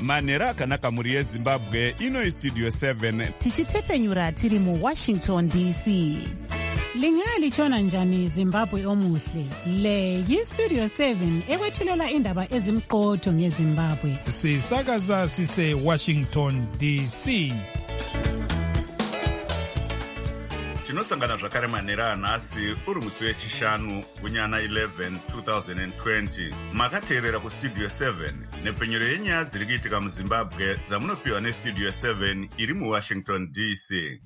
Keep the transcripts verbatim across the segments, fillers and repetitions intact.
manhero akanaka mhuri yezimbabwe. Ino istudio seven tichitefenyura tiri muwashington D C. Lingalitshona njani Zimbabwe omuhle? Le yistudio seven ekwethulela indaba ezimqotho ngeZimbabwe. Sisakaza sise Washington D C. tinosangana zvakare manhero anhasi uri musi wechishanu gunyana eleven twenty twenty. Makateerera kustudio seven nepfenyuro yenyaya dziri kuitika muzimbabwe dzamunopiwa nestudio seven iri muwashington D C.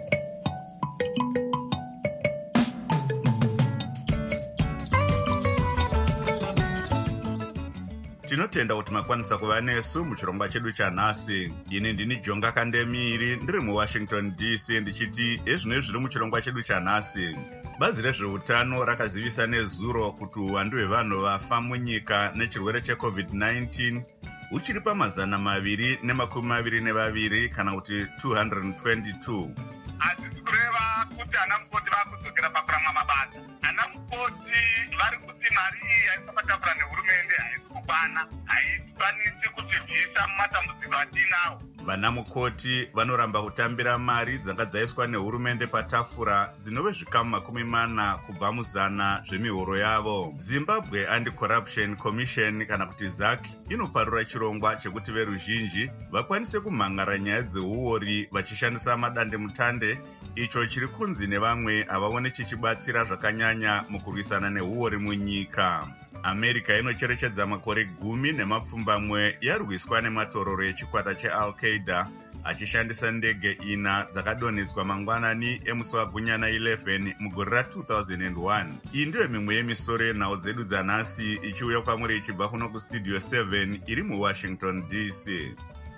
Tinotenda kuti makwanisa kuva nesu muchirongwa chedu chanhasi. Ini ndini Jonga Kandemiri ndiri muWashington D C ndichiti ezvino zviri muchirongwa chedu chanhasi. Bazi rezveutano rakazivisa nezuro kuti uwandu hwevanhu vafa munyika nechirwere checovid nineteen uchiri pamazana maviri nemakumi maviri nevaviri kana kuti two hundred twenty-two. Hazisi kureva kuti ana mukoti vakudzokera pakurama mabasa. Ana mukoti vari kuti mari iyi haisi patafura nehurumende haisi kukwana, haikwanisi kutivhisa mumatambudziko atinawo. Vana mukoti vanoramba kutambira mari dzanga dzaiswa nehurumende patafura dzinove zvikamu makumi mana kubva muzana zvemihoro yavo. Zimbabwe Anti-Corruption Commission kana kuti Z A C inoparura chirongwa chekuti veruzhinji vakwanise kumhangara nyaya dzeuori vachishandisa madandemutande, icho chiri kunzi nevamwe havaone chichibatsira zvakanyanya mukurwisana neuori munyika. America inocherechedza makore gumi nemapfumbamwe yarwiswa nematororo echikwata cheAl-Qaeda achishandisa ndege ina dzakadonhedzwa mangwanani emusi wagunyana eleven mugore ra two thousand one. Iyi ndiyo mimwe yemisoro yenhau dzedu dzanhasi ichiuya kwamuri ichibva kuno kustudio seven iri muWashington D C.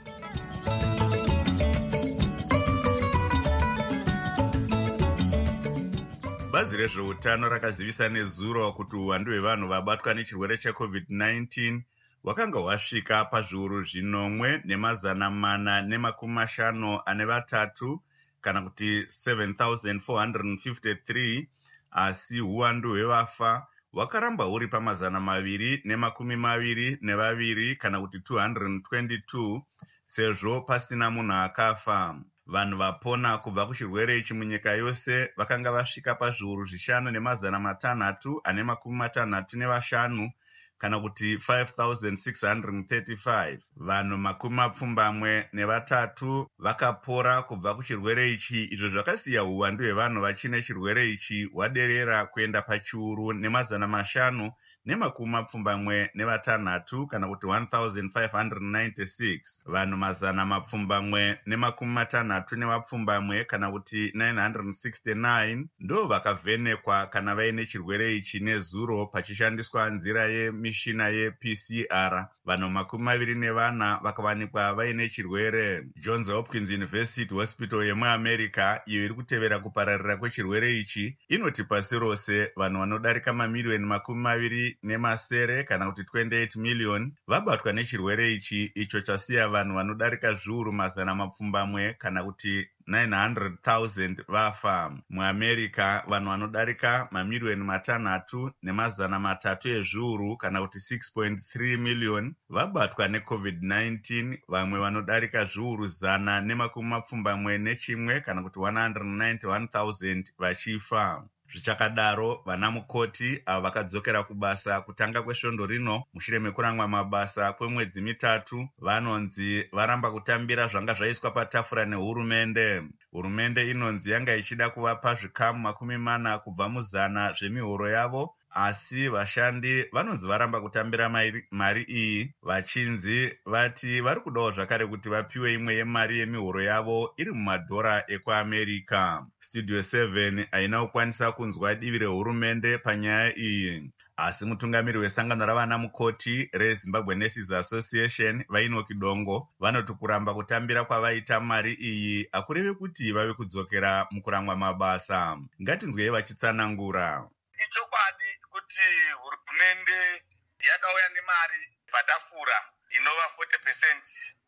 Bazi rezveutano rakazivisa nezuro kuti uwandu hwevanhu vabatwa nechirwere checovid nineteen wakanga hwasvika pazviuru zvinomwe nemazana mana nemakumi mashanu ane vatatu kana kuti seven thousand four hundred fifty-three, asi uwandu hwevafa hwakaramba huri pamazana maviri nemakumi maviri nevaviri kana kuti two hundred twenty-two, sezvo pasina munhu akafa. Vanhu vapona kubva kuchirwere ichi munyika yose vakanga vasvika pazviuru zvishanu nemazana matanhatu ane makumi matanhatu nevashanu kana kuti five thousand six hundred thirty-five. Vanhu makumi mapfumbamwe nevatatu vakapora kubva kuchirwere ichi, izvo zvakasiya uwandu hwevanhu vachine chirwere ichi hwaderera kuenda pachiuru nemazana mashanu nemakumi mapfumbamwe nevatanhatu kana kuti one thousand five hundred ninety-six. Vanhu mazana mapfumbamwe nemakumi matanhatu nevapfumbamwe kana kuti nine hundred sixty-nine ndo vakavhenekwa kana vaine chirwere ichi nezuro pachishandiswa nzira yemishina ye-P C R. Vanhu makumi maviri nevana vakawanikwa vaine chirwere. Johns Hopkins University Hospital yemuAmerica, iyo iri kutevera kupararira kwechirwere ichi, inoti pasi rose vanhu vanodarika mamiliyoni makumi maviri nemasere kana kuti twenty-eight million vabatwa nechirwere ichi, icho chasiya vanhu vanodarika zviuru mazana mapfumbamwe kana kuti nine hundred thousand vafa. MuAmerica vanhu vanodarika mamiliyoni matanhatu nemazana matatu ezviuru kana kuti six point three million vabatwa necovid nineteen, vamwe vanodarika zviuru zana nemakumi mapfumbamwe nechimwe kana kuti one hundred ninety-one thousand vachifa. Zvichakadaro vana mukoti avo vakadzokera kubasa kutanga kwesvondo rino mushure mekuramwa mabasa kwemwedzi mitatu vanonzi varamba kutambira zvanga zvaiswa patafura nehurumende. Hurumende inonzi yanga ichida kuvapa zvikamu makumi mana kubva muzana zvemihoro yavo, asi vashandi vanonzi varamba kutambira mari, mari iyi vachinzi vati vari kudawo zvakare kuti vapiwe imwe yemari yemihoro yavo iri mumadhora ekuAmerica. Studio seven haina kukwanisa kunzwa divi rehurumende panyaya iyi, asi mutungamiri wesangano ravana mukoti reZimbabwe Nurses Association Vainoki Dongo vanoti kuramba kutambira kwavaita mari iyi hakureve kuti vave kudzokera mukuramwa mabasa. Ngatinzwei vachitsanangura. Ichokwadi kuti hurumende yakauya nemari patafura inova forty percent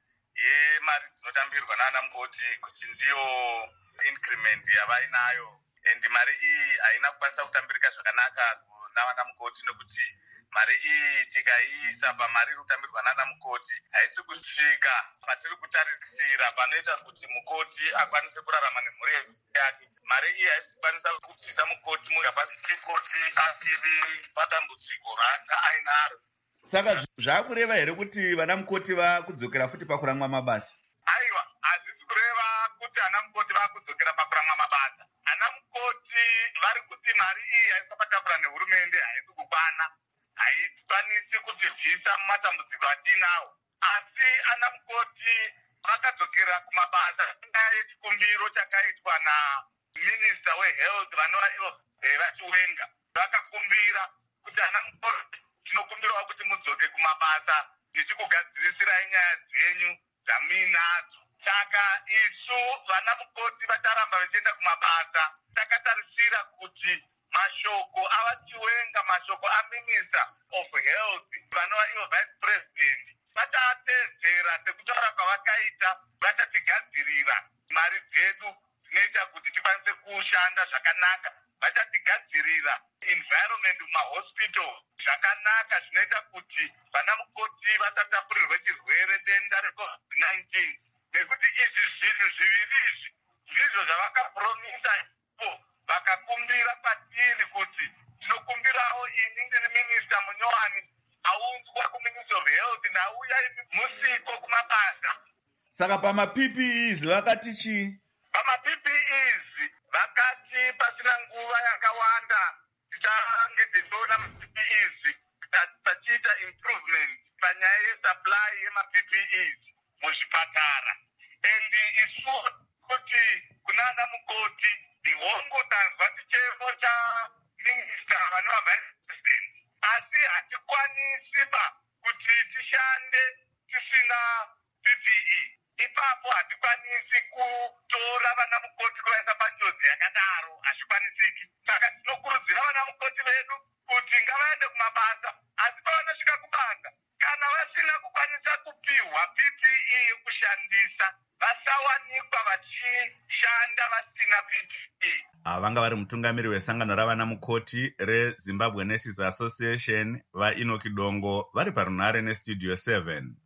yemari dzinotambirwa nana mukoti kuti ndiyo increment yavainayo, and mari iyi haina kukwanisa kutambirika zvakanaka navana mukoti nekuti mari iyi tikaiisa pamari iri kutambirwa nana mukoti haisi kusvika patiri kutarisira panoita kuti mukoti akwanise kurarama nemhuri yake. Mari iyi haisi kukwanisa kubvisa mukoti mugapasitikoti akiri padambudziko raanga ainaro. Saka zvakureva here kuti vana mukoti vakudzokera futi pakuramwa mabasa? Aiwa, hazisi kureva kuti ana mukoti vakudzokera pakuramwa mabasa. Ana mukoti vari kuti mari iyi haisi patafura nehurumende haisi kukwana, haikwanisi kutibvisa mumatambudziko atinawo. Asi ana mukoti vakadzokera kumabasa nyaya yechikumbiro chakaitwa naminista wehealth vanova ivo vachiwenga. Vakakumbira kuti ana mukoti tinokumbirawo kuti mudzoke kumabasa tichikugadzirisira nyaya dzenyu dzamuinadzo. Saka isu vana mukoti vacharamba vachienda kumabasa. Takatarisira kuti mashoko avachiwenga, mashoko aminister of health vanova ivo vice president vachaatedzera sekutaura kwavakaita. Vachatigadzirira mari dzedu dzinoita kuti tikwanise kushanda zvakanaka. Vachatigadzirira environment mumahospital zvakanaka zvinoita kuti vana mukoti vasatapurirwe chirwere denda recovid nineteen. Nekuti izvi zvinhu zviviri izvi ndizvo zvavakapromisa ipo vakakumbira patiri kuti tinokumbirawo ini ndiri minista munyowani aunzwa kuminister of health nauya musiko kumabasa. Saka pama-P P Es vakati chii? Pama-P P Es vakati pasina nguva yakawanda tichange tichiona ma-P P Es tachiita improvement panyaya yesupply yema-P P Es muzvipatara. And isu kuti kunana mukoti ihongo tanzwa chichemo chaminista vanova vice president, asi hatikwanisiba kuti tishande tisina P P E. Ipapo hatikwanisi kutora vana mukoti kuvaisa panjodzi yakadaro, hazvikwanisiki. Saka tinokurudzira vana mukoti vedu kuti ngavaende kumabasa, asi pavanosvika kubasa kana vasina kukwanisa kupiwa P P E yekushandisa vasawanikwa vachishanda vasina P P E. Vanga vari mutungamiri wesangano ravana mukoti reZimbabwe Nurses Association vaEnoki Dongo vari parunhare nestudio seven.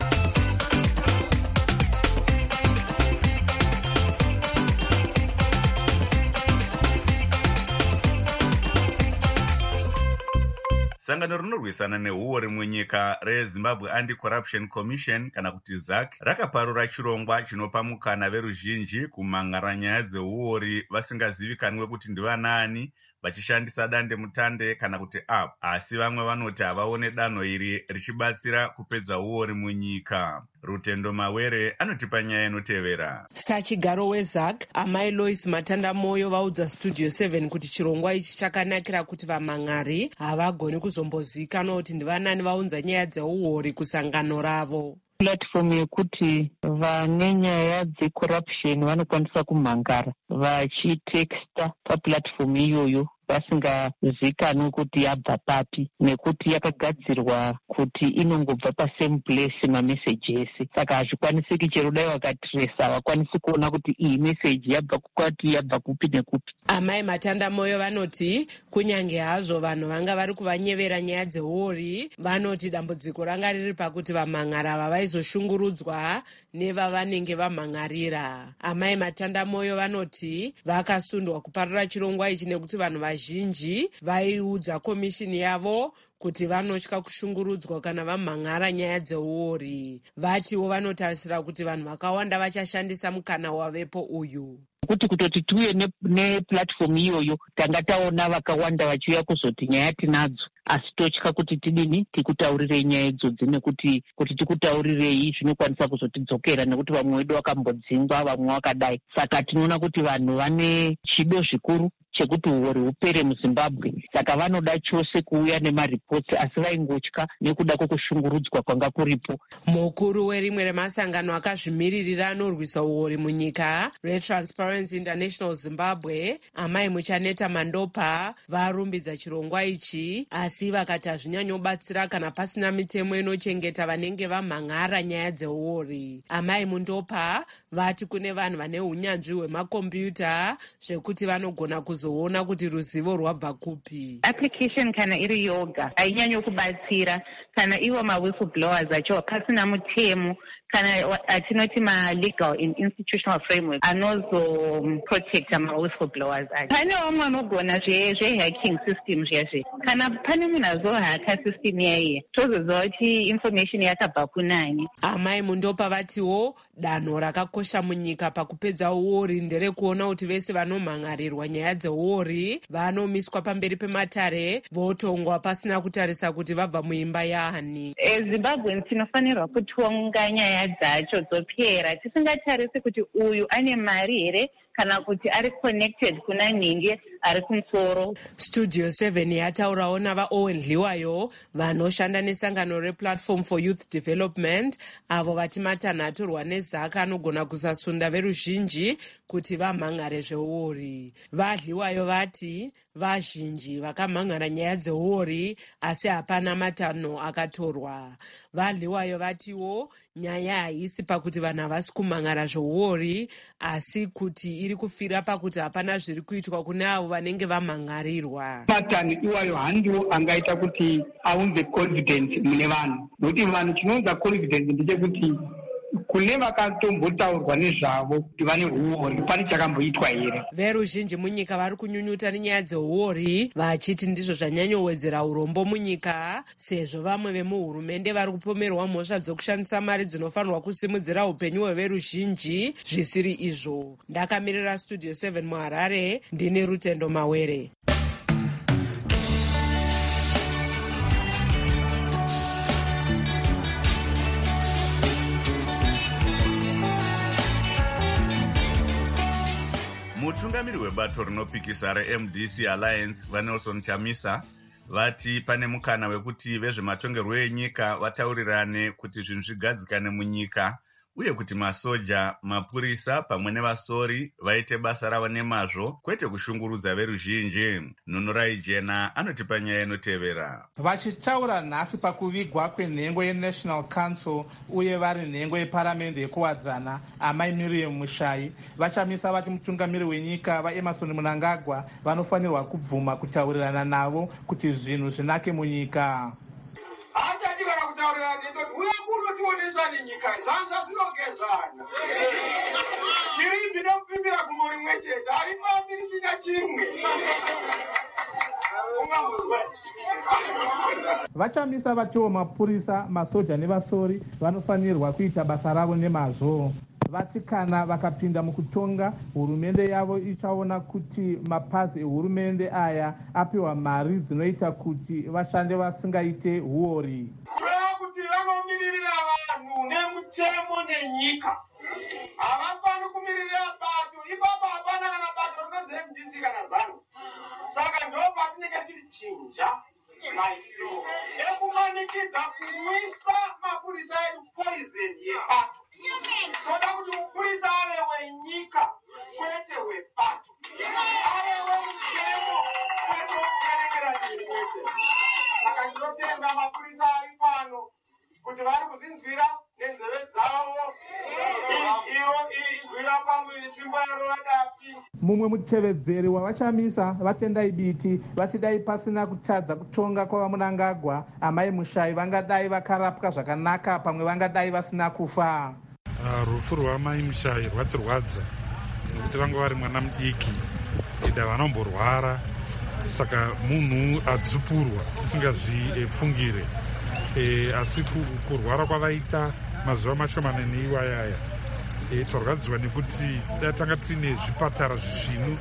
Sangano rinorwisana nehuori munyika reZimbabwe Anti-Corruption Commission kana kuti Z A C rakaparura chirongwa chinopa mukana veruzhinji kumhangara nyaya dzehuori vasingazivikanwe kuti ndivanani vachishandisa dande mutande kana kuti app, asi vamwe vanoti havaone danho iri richibatsira kupedza huori munyika. Rutendo Mawere anotipa nyaya inotevera. Sachigaro weZ A C amai Lois Matandamoyo vaudza Studio seven kuti chirongwa ichi chakanakira kuti vamhangari havagoni kuzombozivikanwa kuti ndivanani vaunza nyaya dzeuori kusangano ravo. Platform yekuti vane nyaya dzecorruption vanokwanisa kumhangara vachitexta paplatform iyoyo vasingazikanwi kuti yabva papi, nekuti yakagadzirwa kuti inongobva pasame place mamessages. Saka hazvikwanisiki chero dai vakatiresa havakwanisi kuona kuti iyi message yabva kwati yabva kupi nekupi. Amai Matandamoyo vanoti kunyange hazvo vanhu vanga vari kuvanyevera nyaya dzehuori, vanoti dambudziko ranga riri pakuti vamhangara ava vaizoshungurudzwa nevavanenge vamhangarira. Amai Matandamoyo vanoti vakasundwa kuparura chirongwa ichi nekuti vanhu vazhinji vaiudza komishini yavo kuti vanotya kushungurudzwa kana vamhangara nyaya dzeuori. Vatiwo vanotarisira kuti vanhu vakawanda vachashandisa mukana wavepo uyu. Kuti kutoti tuye neplatform ne iyoyo tanga taona vakawanda vachiuya kuzoti nyaya tinadzo, asi totya kuti tidini tikutaurirei nyaya idzodzi, nekuti kuti tikutaurirei zvinokwanisa kuzotidzokera nekuti vamwe vedu vakambodzingwa vamwe vakadai. Saka tinoona kuti vanhu vane chido zvikuru chekuti huori hupere muZimbabwe. Saka vanoda chose kuuya nemaripoti, asi vaingotya nekuda kwokushungurudzwa kwanga kuripo. Mukuru werimwe remasangano akazvimiririra anorwisa huori munyika reTransparency International Zimbabwe, amai Muchaneta Mandopa, varumbidza chirongwa ichi, asi vakati hazvinyanyobatsira kana pasina mitemo inochengeta vanenge vamhangara nyaya dzehuori. Amai Mundopa vati kune vanhu vane unyanzvi hwemakombiyuta zvekuti vanogona kuzo kuzoona kuti ruzivo rwabva kupi. Application kana iri yoga hainyanyo kubatsira kana ivo ma-whistleblowers acho pasina mutemo kana atinoti ma-legal and institutional framework anozoprotecta ma-whistleblowers acho. Pane vamwe vanogona zve-hacking system zvezve. Kana pane munhu azohaka system yaiye tozoziva kuti information yakabva kunani. Amai Mundopa vatiwo danho rakakosha munyika pakupedza uori nderekuona kuti vese vanomhangarirwa nyaya dzeuori vanomiswa pamberi pematare votongwa pasina kutarisa kuti vabva muimba yaani. eZimbabwe tinofanirwa kutonga nyaya dzacho dzopera tisingatarisi kuti uyu ane mari here kana kuti ari connected kuna nhingi ari kumusoro. Studio seven yataurawo navaOwen Dliwayo vanoshanda nesangano rePlatform for Youth Development avo vati matanhaturwa nezaka anogona kusasunda veruzhinji kuti vamhangare zveuori. VaDliwayo vati vazhinji vakamhangara nyaya dzeuori asi hapana matanho akatorwa. VaDliwayo vatiwo nyaya haisi pakuti vanhu havasi kumhangara zveuori asi kuti iri kufira pakuti hapana zviri kuitwa kune avo vanenge vamhangarirwa. Matanho iwayo handiwo angaita kuti aunze confidence mune vanhu, nokuti vanhu chinounza confidence ndechekuti kune vakatombotaurwa nezvavo kuti vane uori pane chakamboitwa here. Veruzhinji munyika vari kunyunyuta nenyaya dzeuori vachiti ndizvo zvanyanyowedzera urombo munyika sezvo vamwe vemuhurumende vari kupomerwa mhosva dzokushandisa mari dzinofanirwa kusimudzira upenyu hweveruzhinji zvisiri izvo. Ndakamirira Studio seven muHarare ndine Rutendo Mawere. Mutungamiri webato rinopikisa reM D C Alliance vaNelson Chamisa vati pane mukana wekuti vezvematongerwo enyika vataurirane kuti zvinhu zvigadzikane munyika uye kuti masoja, mapurisa pamwe nevasori vaite basa ravo nemazvo kwete kushungurudza veruzhinji. Nunurai Jena anotipa nyaya inotevera. Vachitaura nhasi pakuvigwa kwenhengo yeNational Council uye vari nhengo yeparamende yekuwadzana amai Miriam Mushai vachamisa vati mutungamiri wenyika vaEmerson Mnangagwa vanofanirwa kubvuma kutaurirana navo kuti zvinhu zvinake munyika. Achadikana kutaurirana ndoti uya kunotionesa nenyika zvanza zvinogezana. Chirimbi nokupimbira kumuri mwechete harifambiri sina chimwe. Vachamisa vatiwo mapurisa, masoja nevasori vanofanirwa kuita basa ravo nemazvo. Vati kana vakapinda mukutonga hurumende yavo ichaona kuti mapazi ehurumende aya apiwa mari dzinoita kuti vashande vasingaite huori. Kureva kuti vanomiririra vanhu nemutemo nenyika. Havafani kumiririra bato, ipapa hapana kana bato rinonzi M D C kana ZANU. Saka ndo patinenge tiri chinja maitiro ekumanikidza kumwisa mapurisa edu poison yepato. Toda kuti mupurisa ave wenyika kwete wepato. Ave wemutemo kwete wekuverengera nyika. Saka ndinotenga mapurisa ari pano kuti vari kuzvinzwira nenzeve dzavo. Iro izwira pamwe nzvimbo yaro vadapi. Mumwe mutevedzeri wavachamisa vatendai biti vachidai pasina kutadza kutonga kwavaMnangagwa amai Mushai vangadai vakarapwa zvakanaka pamwe vangadai vasina kufa. Uh, rufu rwamai Mushai rwatirwadza nekuti vanga vari mwana mudiki ida vanomborwara saka munhu adzupurwa tisingazvifungire e, asi kurwara kwavaita mazuva mashomanene iwayaya e, twarwadziwa nekuti datanga tiine zvipatara zvishinu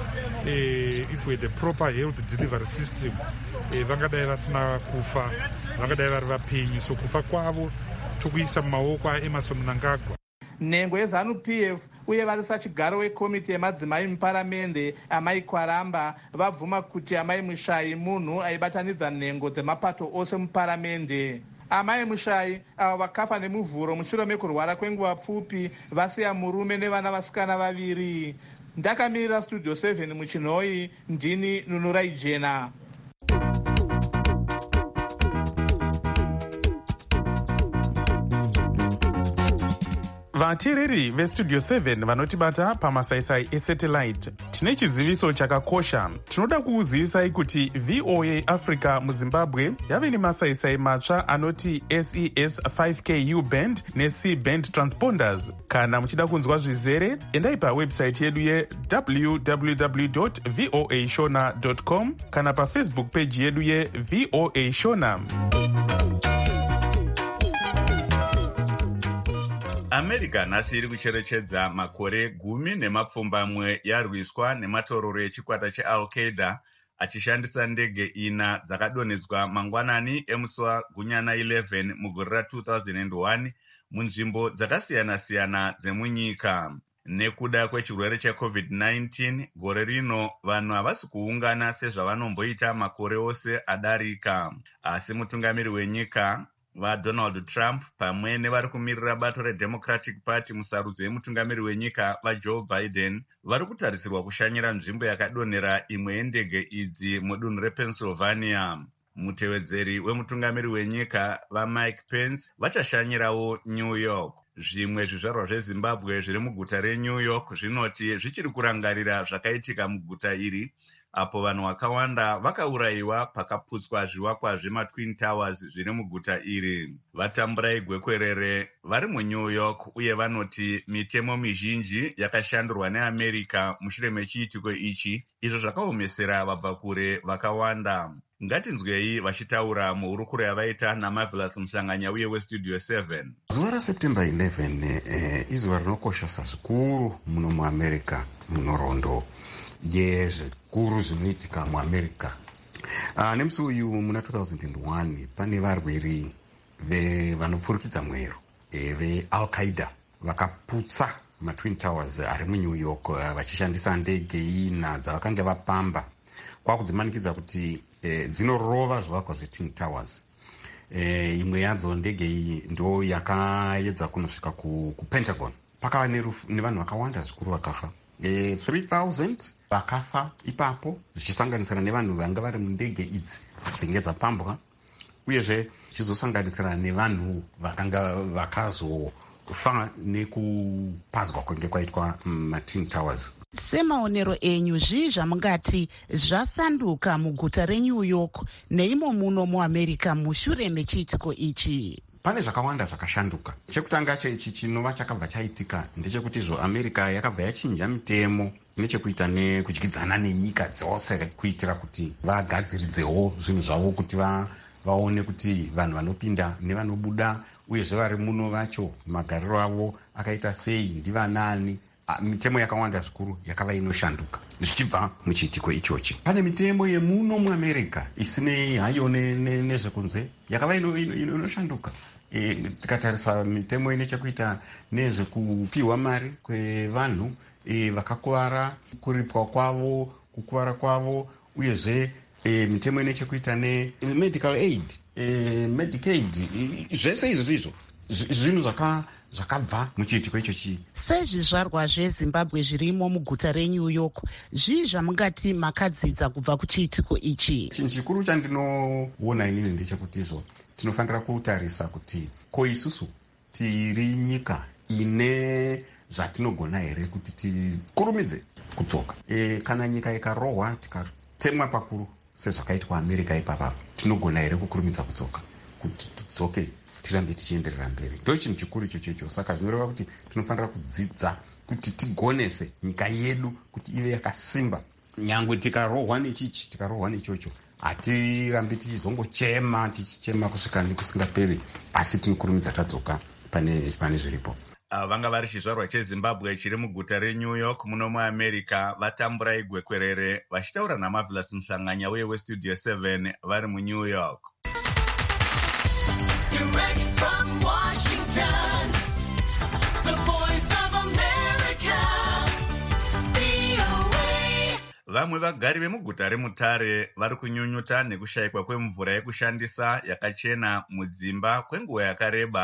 e, if we had a proper health delivery system e, vangadai vasina kufa, vangadai vari vapenyu, so kufa kwavo tokuisa mumaoko aEmerson Mnangagwa. Nhengo yeZANU P F uye vari sachigaro wekomiti yemadzimai muparamende amai Kwaramba vabvuma kuti amai Mushai munhu aibatanidza nhengo dzemapato ose muparamende. Amai Mushai avo vakafa nemuvhuro mushure mekurwara kwenguva pfupi vasiya murume nevana vasikana vaviri. Ndakamirira Studio seven muChinhoi ndini Nunurai Jena. vateereri vestudio seven vanotibata pamasaisai esatellite, tine chiziviso chakakosha. Tinoda kuuzivisai kuti V O A Africa muZimbabwe yave nemasaisai matsva anoti S E S five K U band ne-C band transponders. Kana muchida kunzwa zvizere, endai pawebsite yedu ye w w w dot voa shona dot com kana pafacebook page yedu ye V O A Shona. America nhasi iri kucherechedza makore gumi nemapfumbamwe yarwiswa nematororo echikwata cheal-Qaeda achishandisa ndege ina dzakadonhedzwa mangwanani emusi waGunyana eleven mugore ra two thousand one munzvimbo dzakasiyana-siyana dzemunyika. Nekuda kwechirwere checovid nineteen, gore rino vanhu havasi kuungana sezvavanomboita makore ose adarika. Asi mutungamiri wenyika vaDonald Trump pamwe nevari kumirira bato reDemocratic Party musarudzo yemutungamiri wenyika vaJoe Biden vari kutarisirwa kushanyira nzvimbo yakadonhera imwe yendege idzi mudunhu rePennsylvania. Mutevedzeri wemutungamiri wenyika vaMike Pence vachashanyirawo New York. Zvimwe zvizvarwa zveZimbabwe zviri muguta reNew York zvinoti zvichiri kurangarira zvakaitika muguta iri, apo vanhu vakawanda vakaurayiwa pakaputswa zvivakwa zvemaTwin Towers zviri muguta iri. Vatamburai gwekwerere vari muNew York uye vanoti mitemo mizhinji yakashandurwa neAmerica mushure mechiitiko ichi, izvo zvakaomesera vabva kure vakawanda. Ngatinzwei vachitaura muhurukuro yavaita naMarvelous Mhlanganya uye weStudio seven. Zuva raSeptember eleven eh, izuva rinokoshesa zvikuru muno muAmerica, munhoroondo yezvikuru zvinoitika muAmerica. Uh, nemusi uyu muna two thousand one pane varweri vanopfurukidza mwero e, veal-Qaeda vakaputsa maTwin Towers ari muNew York uh, vachishandisa ndege ina dzavakanga vapamba kwakudzimanikidza kuti e, dzinorova zvivakwa zveTwin Towers. E, imwe yadzo ndege iyi ndo yakaedza kunosvika ku, ku Pentagon. Pakava nevanhu vakawanda zvikuru vakafa. E, three thousand vakafa ipapo, zvichisanganisira nevanhu vanga vari mundege idzi dzinge dzapambwa, uyezve chizosanganisira nevanhu vakanga vakazofa nekupazwa kunge kwaitwa maTwin Towers. Semaonero enyu zvii zvamungati zvasanduka muguta reNew York neimo muno muAmerica mushure mechiitiko ichi? Pane zvakawanda zvakashanduka. Chekutanga chechi chinova chakabva chaitika ndechekuti zvo America yakabva yachinja mitemo nechekuita nekudyidzana nenyika dzose kuitira kuti vagadziridzewo zvinhu zvavo kuti va vaone kuti vanhu vanopinda nevanobuda uyezve vari muno vacho magariro avo akaita sei, ndivanani. Mitemo yakawanda zvikuru yakava inoshanduka zvichibva muchiitiko ichochi. Pane mitemo yemuno muAmerica isinei hayo nezvekunze yakava inoshanduka. E, tikatarisa mitemo ine chekuita nezvekupiwa mari kwevanhu e, vakakuvara, kuripwa kwavo, kukuvara kwavo, uyezve e, mitemo ine chekuita nemedical aid, e, Medicaid, e, zvese izvo izvo zvinhu zvaka zvakabva muchiitiko ichochi. Sezvizvarwa zveZimbabwe zvirimo muguta reNew York, zvii zvamungati makadzidza kubva kuchiitiko ichi? Chinhu chikuru chandinoona inini ndechekuti izvo tinofanira kutarisa kuti ko isusu tiri nyika ine zvatinogona here kuti tikurumidze kudzoka. E, kana nyika ikarohwa tikatemwa pakuru sezvakaitwa America ipapa, tinogona here kukurumidza kudzoka kuti tidzoke tirambe tichienderera mberi? Ndo chinhu chikuru ichocho icho. Saka zvinoreva kuti tinofanira kudzidza kuti tigonese nyika yedu kuti ive yakasimba. Nyangwe tikarohwa nechichi, tikarohwa nechocho, hatirambi tichizongochema tichichema kusvika nekusingaperi, asi tinokurumidza tadzoka pane pane zviripo. Ava vanga vari chizvarwa cheZimbabwe chiri muguta reNew York muno muAmerica, vatamburai gwekwerere vachitaura naMarvelous Mhlanganya uye weStudio seven vari muNew York. Direct from Washington, the voice of America, V O A. Vamwe vagari vemuguta reMutare vari kunyunyuta nekushayikwa kwemvura yekushandisa yakachena mudzimba kwenguva yakareba,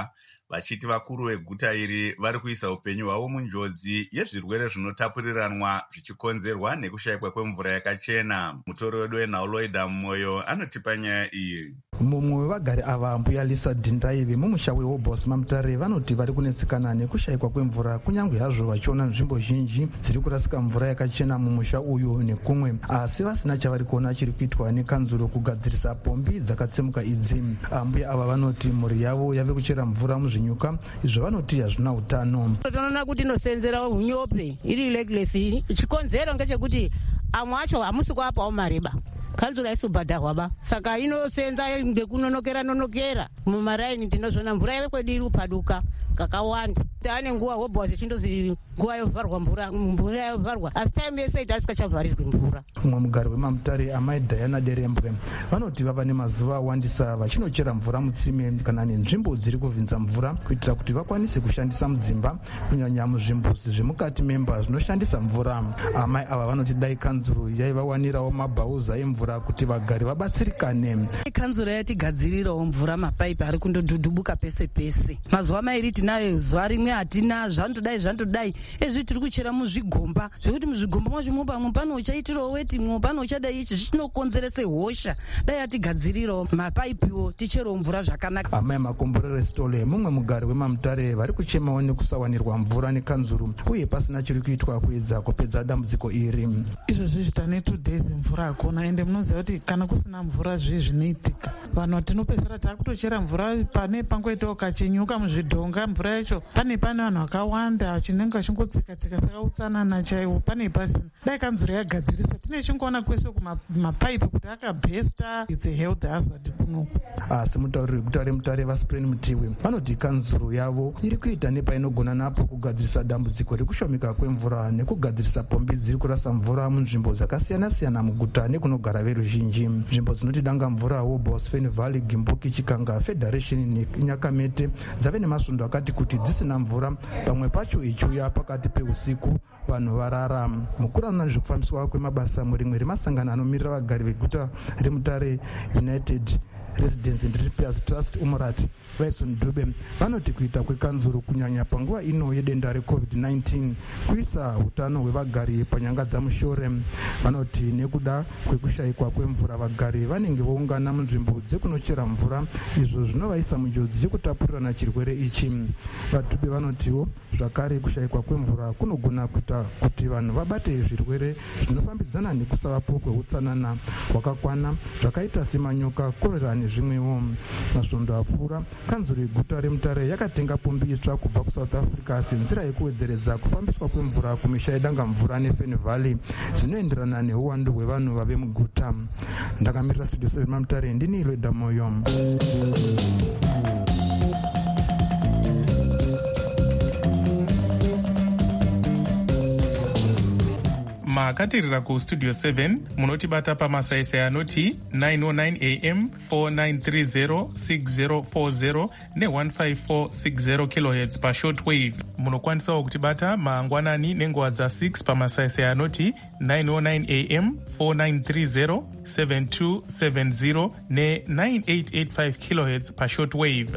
vachiti vakuru veguta iri vari kuisa upenyu hwavo munjodzi yezvirwere zvinotapuriranwa zvichikonzerwa nekushayikwa kwemvura yakachena. Mutori wedu wenhauloida mwoyo anotipa nyaya iyi. Mumwe wevagari ava mbuya Lisa Dhindaive mumusha weHobos Mamutare vanoti vari kunetsekana nekushayikwa kwemvura kunyange hazvo vachiona nzvimbo zhinji dziri kurasika mvura yakachena mumusha uyu nekumwe, asi vasina chavari kuona chiri kuitwa nekanzuro kugadzirisa pombi dzakatsemuka idzi. Mbuya ava vanoti mhuri yavo yave kuchera mvura muzvinyuka izvo vanoti hazvina utano. Tinoona kuti inosenzera unyope iri leglesi. Chikonzero ngechekuti amwe acho hamusi kuapawo mareba, kanzuro aisobhadharwa ba, saka inosenza ngekunonokera nonokera mumaraini. Tinozvona mvura yekwedu iri kupaduka kakawanda. Taane nguva Hobos chindozi nguva yovharwa mvura, mvura yovharwa, asi time yese itasikachavharirwi mvura. Mumwe mugari weMamutare amai Diana Derembwe vanoti vava nemazuva awandisa vachinochera mvura mutsime kana nenzvimbo dziri kuvhinza mvura kuitira kuti vakwanise kushandisa mudzimba, kunyanya muzvimbuzi zvemukati memba zvinoshandisa mvura. Amai ava vanoti dai kanzuro yaivawanirawo mabhauza emvura kuti vagari vabatsirikane. Kanzuro yatigadzirirawo mvura, mapaipi ari kundodhudhubuka pese pese. Mazuva mairi tinayo, zuva rimwe hatina, zvandodai zvandodai. Ezvi tiri kuchera muzvigomba zvekuti muzvigomba mwacho mumwe pano uchaitirawo weti, mumwe pano uchadai ichi, zvinokonzerese hosha. Dai atigadzirirawo mapaipiwo ticherewo mvura zvakanaka. Amai Makomborere Stole mumwe mugari weMamutare vari kuchemawo nekusawanirwa mvura nekanzuro uye pasina chiri kuitwa kuedza kupedza dambudziko iri. Izvozvi zvitane two days mvura hakuna, ende munoziva kuti kana kusina mvura zvii zvinoitika. Vanhu tinopedzisira takutochera mvura pane pangoitawo kachenyuka muzvidhonga, mvura yacho pane pane vanhu vakawanda chinenge vachingotsika-tsika, saka utsanana chaiwo pane pasina. Dai kanzuro yagadzirisa, tine chingoona kwese kumapaipi kuti akabhesta, it's a health hazard kunoku. Asi mutauri weguta reMutare Vaspren Mutiwe vanoti kanzuro yavo iri kuita nepainogona napo kugadzirisa dambudziko rekushomeka kwemvura nekugadzirisa pombi dziri kurasa mvura munzvimbo dzakasiyana-siyana muguta nekunogara veruzhinji. Nzvimbo dzinoti danga mvura Hobos, Fen Valley, Gimboki, Chikanga, Federation neNyakamete dzave nemasvondo akati kuti dzisina mvura, pamwe pacho ichiuya pakati peusiku vanhu varara. Mukuru anoona nezvekufambiswa kwemabasa murimwe remasangano anomirira vagari veguta reMutare United Residents and Repairs Trust Umurat Vaison Dube vanoti kuita kwekanzuro kunyanya panguva ino yedenda recovid nineteen kuisa utano hwevagari panyanga dzamushure. Vanoti nekuda kwekushayikwa kwemvura vagari vanenge voungana munzvimbo dzekunochera mvura, izvo zvinovaisa munjodzi yekutapurirana chirwere ichi. Vadhube vanotiwo zvakare kushayikwa kwemvura kunogona kuita kuti vanhu vabate zvirwere zvinofambidzana nekusavapo kweutsanana hwakakwana zvakaita semanyoka, korera nezvimwewo. Masvondo apfuura kanzuro yeguta reMutare yakatenga pombi itsva kubva kuSouth Africa senzira yekuwedzeredza kufambiswa kwemvura kumisha yedanga mvura neFen Valley zvinoenderana neuwandu hwevanhu vave muguta. Ndakamirira Studio seven Mamutare ndini Loida Moyo. makatirira kustudio seven munotibata pamasaisai anoti nine oh nine a m four nine three zero six zero four zero ne one five four six zero kilohertz pashortwave. Munokwanisawo kutibata mangwanani nenguva dza6 pamasaisai anoti nine oh nine a m four nine three zero seven two seven zero ne nine eight eight five kilohertz pashortwave.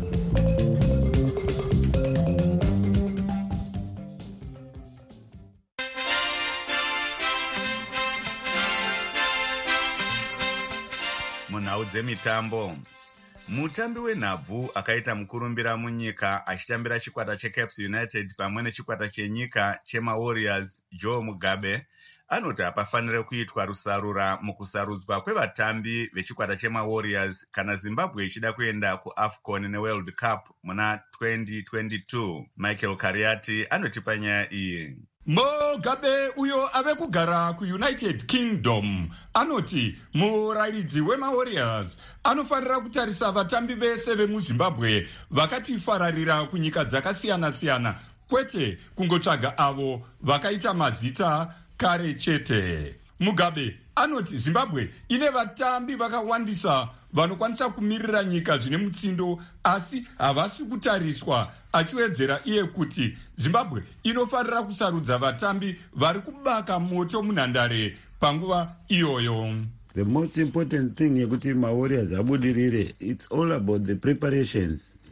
munhau dzemitambo, mutambi wenhabvu akaita mukurumbira munyika achitambira chikwata cheCaps United pamwe nechikwata chenyika chemaWarriors, Joe Mugabe anoti hapafanire kuitwa rusarura mukusarudzwa kwevatambi vechikwata chemaWarriors kana Zimbabwe ichida kuenda kuAFCON neWorld Cup muna twenty twenty-two. Michael Kariati anotipa nyaya iyi. Mugabe uyo ave kugara kuUnited Kingdom anoti murairidzi wemaWarriors anofanira kutarisa vatambi vese vemuZimbabwe vakati fararira kunyika dzakasiyana-siyana, kwete kungotsvaga avo vakaita mazita kare chete. Mugabe anoti Zimbabwe ine vatambi vakawandisa vanokwanisa kumirira nyika zvine mutsindo, asi havasi kutariswa, achiwedzera iye kuti Zimbabwe inofanira kusarudza vatambi vari kubaka moto munhandare panguva iyoyo. The most important thing yekuti maWarriors abudirire, it's all about the preparations.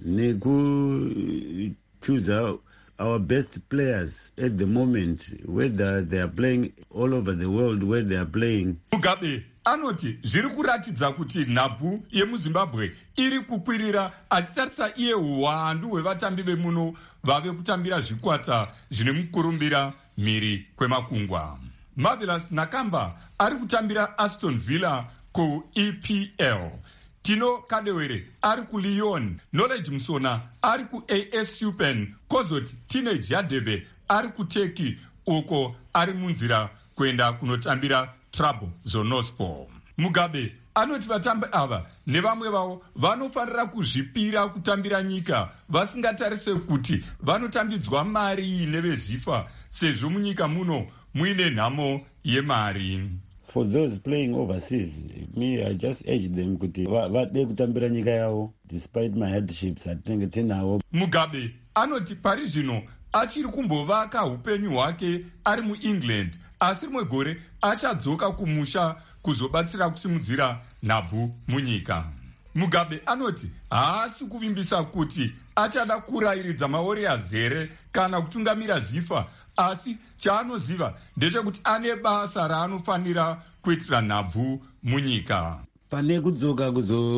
nekuchuza our best players at the moment, whether they are playing all over the world, where they are playing. Mugabe anoti zviri kuratidza kuti nhabvu yemuzimbabwe iri kukwirira, achitarisa iye uwandu hwevatambi vemuno vave kutambira zvikwata zvine mukurumbira mhiri kwemakungwa. Marvelous Nakamba ari kutambira Aston Villa ku E P L. Tino Kadewere ari ku Lyon, Knowledge Musona ari ku A S U Pen, kozoti Teenage Yadebe ari ku Turkey, uko ari munzira kuenda kunotambira Trabzonspor. Mugabe anoti vatambi ava nevamwe vavo vanofanira kuzvipira kutambira nyika vasingatarise kuti vanotambidzwa mari nevezifa, sezvo munyika muno muine nhamo yemari. For those playing overseas, me, I just urge them kuti vade kutambira nyika yavo despite my hardships atinenge tinawo. Mugabe anoti pari zvino achiri kumbovaka upenyu hwake ari muEngland, asi rimwe gore achadzoka kumusha kuzobatsira kusimudzira nhabvu munyika. Mugabe anoti haasi kuvimbisa kuti achada kurairidza maWarriors here kana kutungamira zifa, asi chaanoziva ndechekuti ane basa raanofanira kuitira nhabvu munyika. Pane kudzoka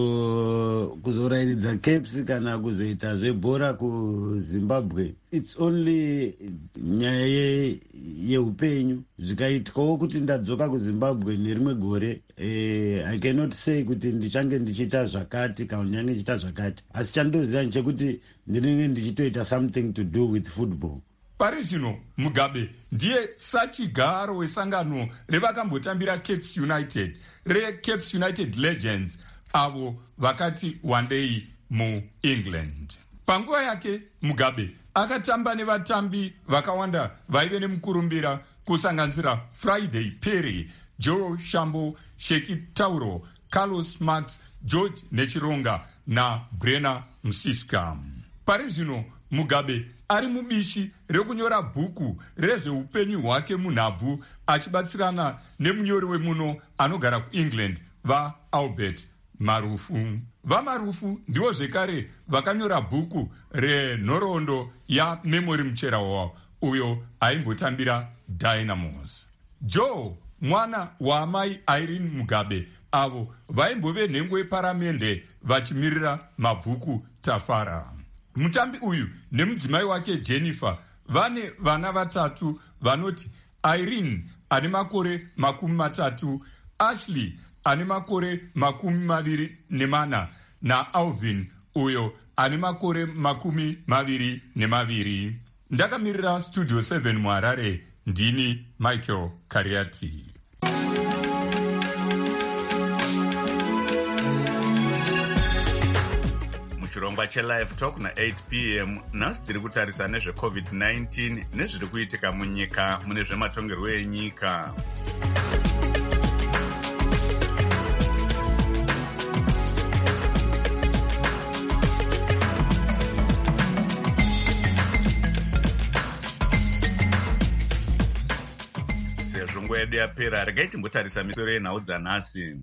kuzorairidza Caps kana kuzoita zvebhora kuZimbabwe, it's only nyaya yeupenyu. Zvikaitwawo kuti ndadzoka kuZimbabwe nerimwe gore, eh, I cannot say kuti ndichange ndichita zvakati kana nyange ndichita zvakati, asi chandoziva nchekuti ndinenge ndichitoita something to do with football. Pari zvino Mugabe ndiye sachigaro wesangano revakambotambira Cape United, reCape United Legends, avo vakati one day muEngland. Panguva yake Mugabe akatamba nevatambi vakawanda vaive nemukurumbira kusanganisira Friday Perry, Joe Shambo, Sheki Tauro, Carlos Max, George Nechironga na Brenna Msiska. Pari zvino Mugabe ari mubishi rekunyora bhuku rezveupenyu hwake munhabvu, achibatsirana nemunyori wemuno anogara kuEngland vaAlbert Marufu. VaMarufu ndivo zvekare vakanyora bhuku renhoroondo yaMemory Mucherawa, uyo aimbotambira Dynamos. Joe, mwana waamai Irene Mugabe, avo vaimbove nhengo yeparamende vachimirira mabhuku Tafara. Mutambi uyu nemudzimai wake Jennifer vane vana vatatu vanoti Irene ane makore makumi matatu, Ashley ane makore makumi maviri nemana na Alvin uyo ane makore makumi maviri nemaviri. Ndakamirira Studio seven muHarare, ndini Michael Kariati. chirongwa chelive talk na-eight p m nhasi tiri kutarisa nezvecovid nineteen nezviri kuitika munyika mune zvematongerwo enyika. sezvo nguva yedu yapera, regai timbotarisa misoro yenhau dzanhasi.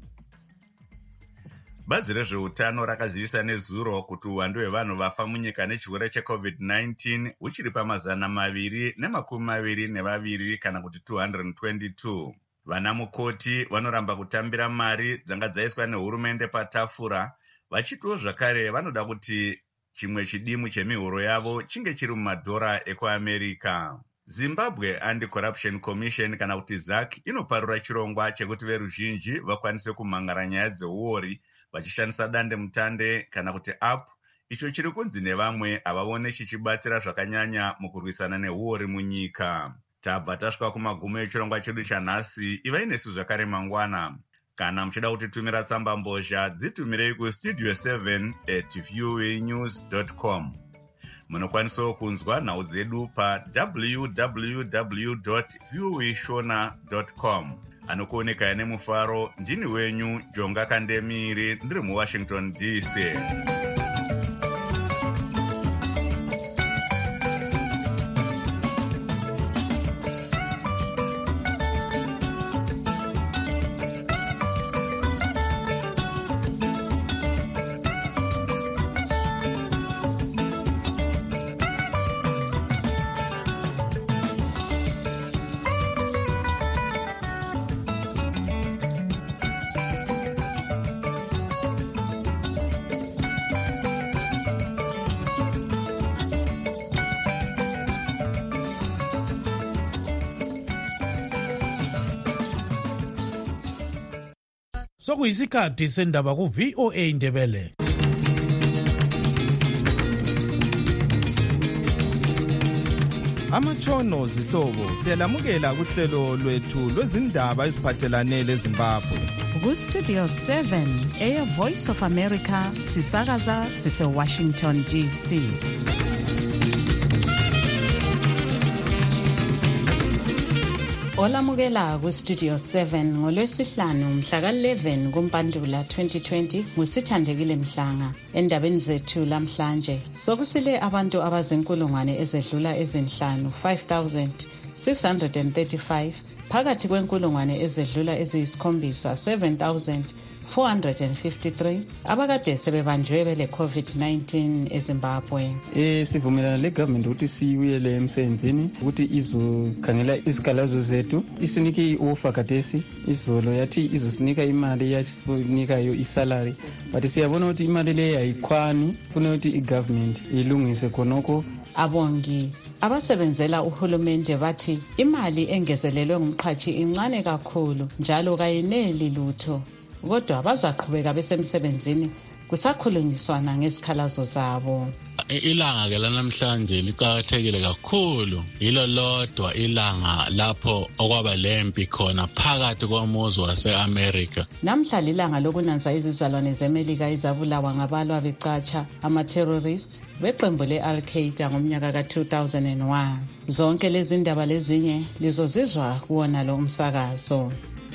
Bazi rezveutano rakazivisa nezuro kuti uwandu hwevanhu vafa munyika nechirwere checovid nineteen uchiri pamazana maviri nemakumi maviri nevaviri kana kuti two hundred twenty-two. Vana mukoti vanoramba kutambira mari dzanga dzaiswa nehurumende patafura, vachitiwo zvakare vanoda kuti chimwe chidimu chemihoro yavo chinge chiri mumadhora ekuAmerica. Zimbabwe Anti-Corruption Commission kana kuti Z A C inoparura chirongwa chekuti veruzhinji vakwanise kumhangara nyaya dzeuori vachishandisa dande mutande kana kuti app, icho chiri kunzi nevamwe havaone chichibatsira zvakanyanya mukurwisana neuori munyika. Tabva tasvika kumagumo echirongwa chedu chanhasi. Ivai nesu zvakare mangwana. Kana muchida kutitumira tsamba mbozha, dzitumirei kustudio seven at voanews dot com. Munokwanisawo kunzwa nhau dzedu pa w w w dot voashona dot com. Anokuoneka nemufaro, ndini wenyu Jonga Kandemiri, ndiri muWashington D C. Sokuyisikhathi sendaba ku V O A Ndebele. Amatshono zihlobo siyalamukela kuhlelo lwethu lwezindaba eziphathelane leZimbabwe. Ku Studio seven Air Voice of America sisakaza sise Washington D C. Olamukela ku Studio seven ngolwesihlanu mhla ka eleven kuMpandula twenty twenty ngusithandekile Mhlanga. Endabeni zethu lamhlanje sokusile abantu abazinkulungwane ezedlula ezinhlanu five thousand six hundred thirty-five phakathi kwenkulungwane ezedlula eziyisikhombisa seven thousand four hundred fifty-three abakade sebebanjwe bele COVID nineteen eZimbabwe. Eh sivumelana le government ukuthi siyuyele emsebenzini ukuthi izokhangela izikhalazo zethu isinike i-offer kadesi izolo yathi izosinika imali yasinikayo isalary but siyabona ukuthi imali le ayikhwani funa ukuthi i-government ilungise khonoko. Abongi abasebenzela uhulumende bathi imali engezelelwe ngumqhashi incane kakhulu njalo kayeneli lutho kodwa bazaqhubeka besemsebenzini kusakhulunyiswana ngesikhalazo zabo. Ilanga ke lanamhlanje liqhakathekile kakhulu yilo lodwa ilanga lapho okwaba lempi khona phakathi komuzi wase-America. Namhla lilanga lokunanza izizalwane zeMelika izabulawa ngabalwa becatsha ama-terrorists beqembu le-Al-Qaeda ngomnyaka ka two thousand one. Zonke lezi ndaba lezinye lizozizwa kuwona lo umsakazo.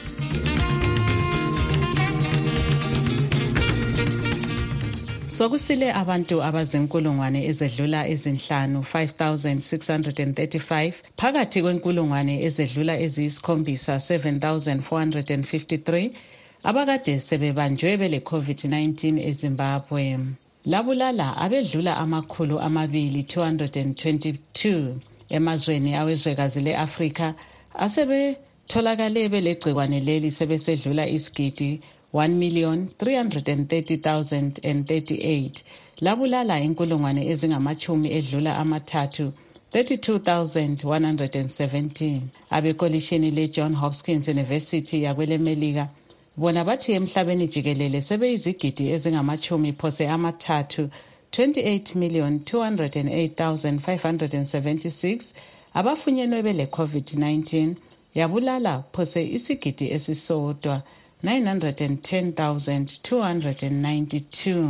Sokusile abantu abazinkulungwane ezedlula ezinhlanu five thousand six hundred thirty-five phakathi kwenkulungwane ezedlula eziyisikhombisa seven thousand four hundred fifty-three abakade sebebanjwe bele COVID nineteen eZimbabwe. Labulala abedlula amakhulu amabili two hundred twenty-two emazweni awezwekazi le-Afrika asebetholakale belegcikwane leli sebesedlula isigidi one million three hundred thirty thousand thirty-eight labulala inkulungwane ezingamachumi edlula amathathu thirty-two thousand one hundred seventeen. Abekolishini le-John Hopkins University yakwelemelika bona bathi emhlabeni jikelele sebeyizigidi ezingamachumi phose amathathu twenty-eight million two hundred eight thousand five hundred seventy-six abafunyenwe bele COVID nineteen yabulala phose isigidi esisodwa nine hundred ten thousand two hundred ninety-two.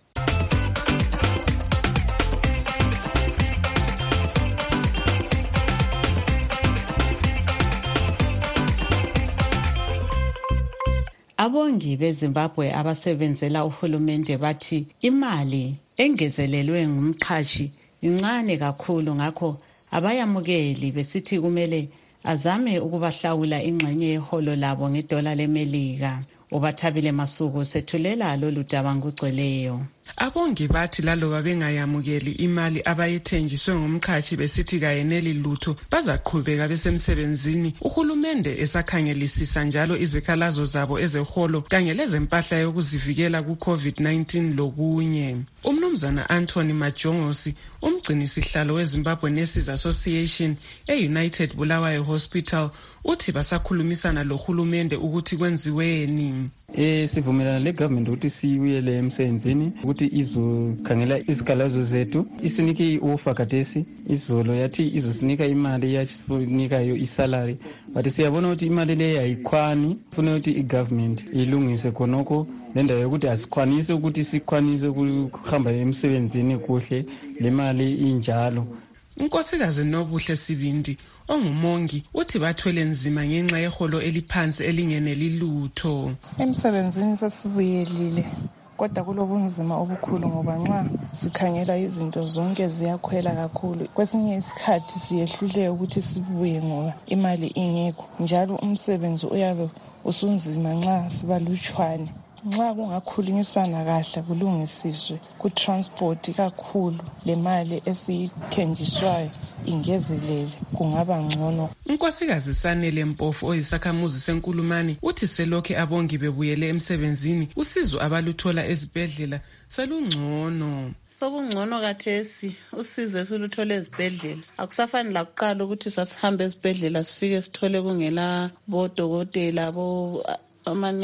Abongi beZimbabwe abasebenzela uhulumende bathi imali engezelelwe ngumqhashi incane kakhulu ngakho abayamukeli besithi kumele azame ukubahlawula ingxenye yeholo labo ngedola leMelika. Ubathabile Masuku sethulela lolu daba ngugcweleyo. Abongi bathi laloba bengayamukeli imali abayithenjiswe ngumqhashi besithi kayeneli lutho bazaqhubeka besemsebenzini uhulumende esakhangelisisa njalo izikhalazo zabo ezeholo kanye lezempahla yokuzivikela ku-COVID nineteen lokunye. Umnumzana Anthony Majongosi umgcini sihlalo weZimbabwe Nurses Association e-United Bulawayo Hospital uthi basakhulumisana lohulumende ukuthi kwenziweni. Eh sivumelana le government ukuthi siyuyele emsebenzini ukuthi izokhangela izikhalazo zethu isinike i-offer kadesi izolo yathi izosinika imali yasinikayo isalary but siyabona ukuthi imali le ayikhwani funa ukuthi i-government ilungise khonoko lendawo yokuthi asikhwanise ukuthi sikhwanise ukuhamba emsebenzini kuhle le mali injalo. Unkosikazi Nobuhle Sibindi ongumongi uthi bathwele nzima ngenxa yeholo eliphansi elingeneli lutho. Emsebenzini sesibuyelile kodwa kulobunzima obukhulu ngoba nxa sikhangela izinto zonke ziyakhwela kakhulu. Kwesinye isikhathi siyehlule ukuthi sibuye ngoba imali ingekho njalo umsebenzi uyabe usunzima nxa sibalutshwane. Nxa kungakhulunyiswana kahle kulungisiswe ku-transport kakhulu le mali esiyithenjiswayo ingezelele kungaba ngcono. Unkosikazi Sanele Mpofu oyisakhamuzi senkulumani uthi selokhe abongi bebuyele emsebenzini usizo abaluthola ezibhedlela selungcono. Sokungcono kathesi usizo esiluthola ezibhedlela akusafani lakuqala ukuthi sasihambe ezibhedlela sifike sithole kungela bodokotela bo amanesi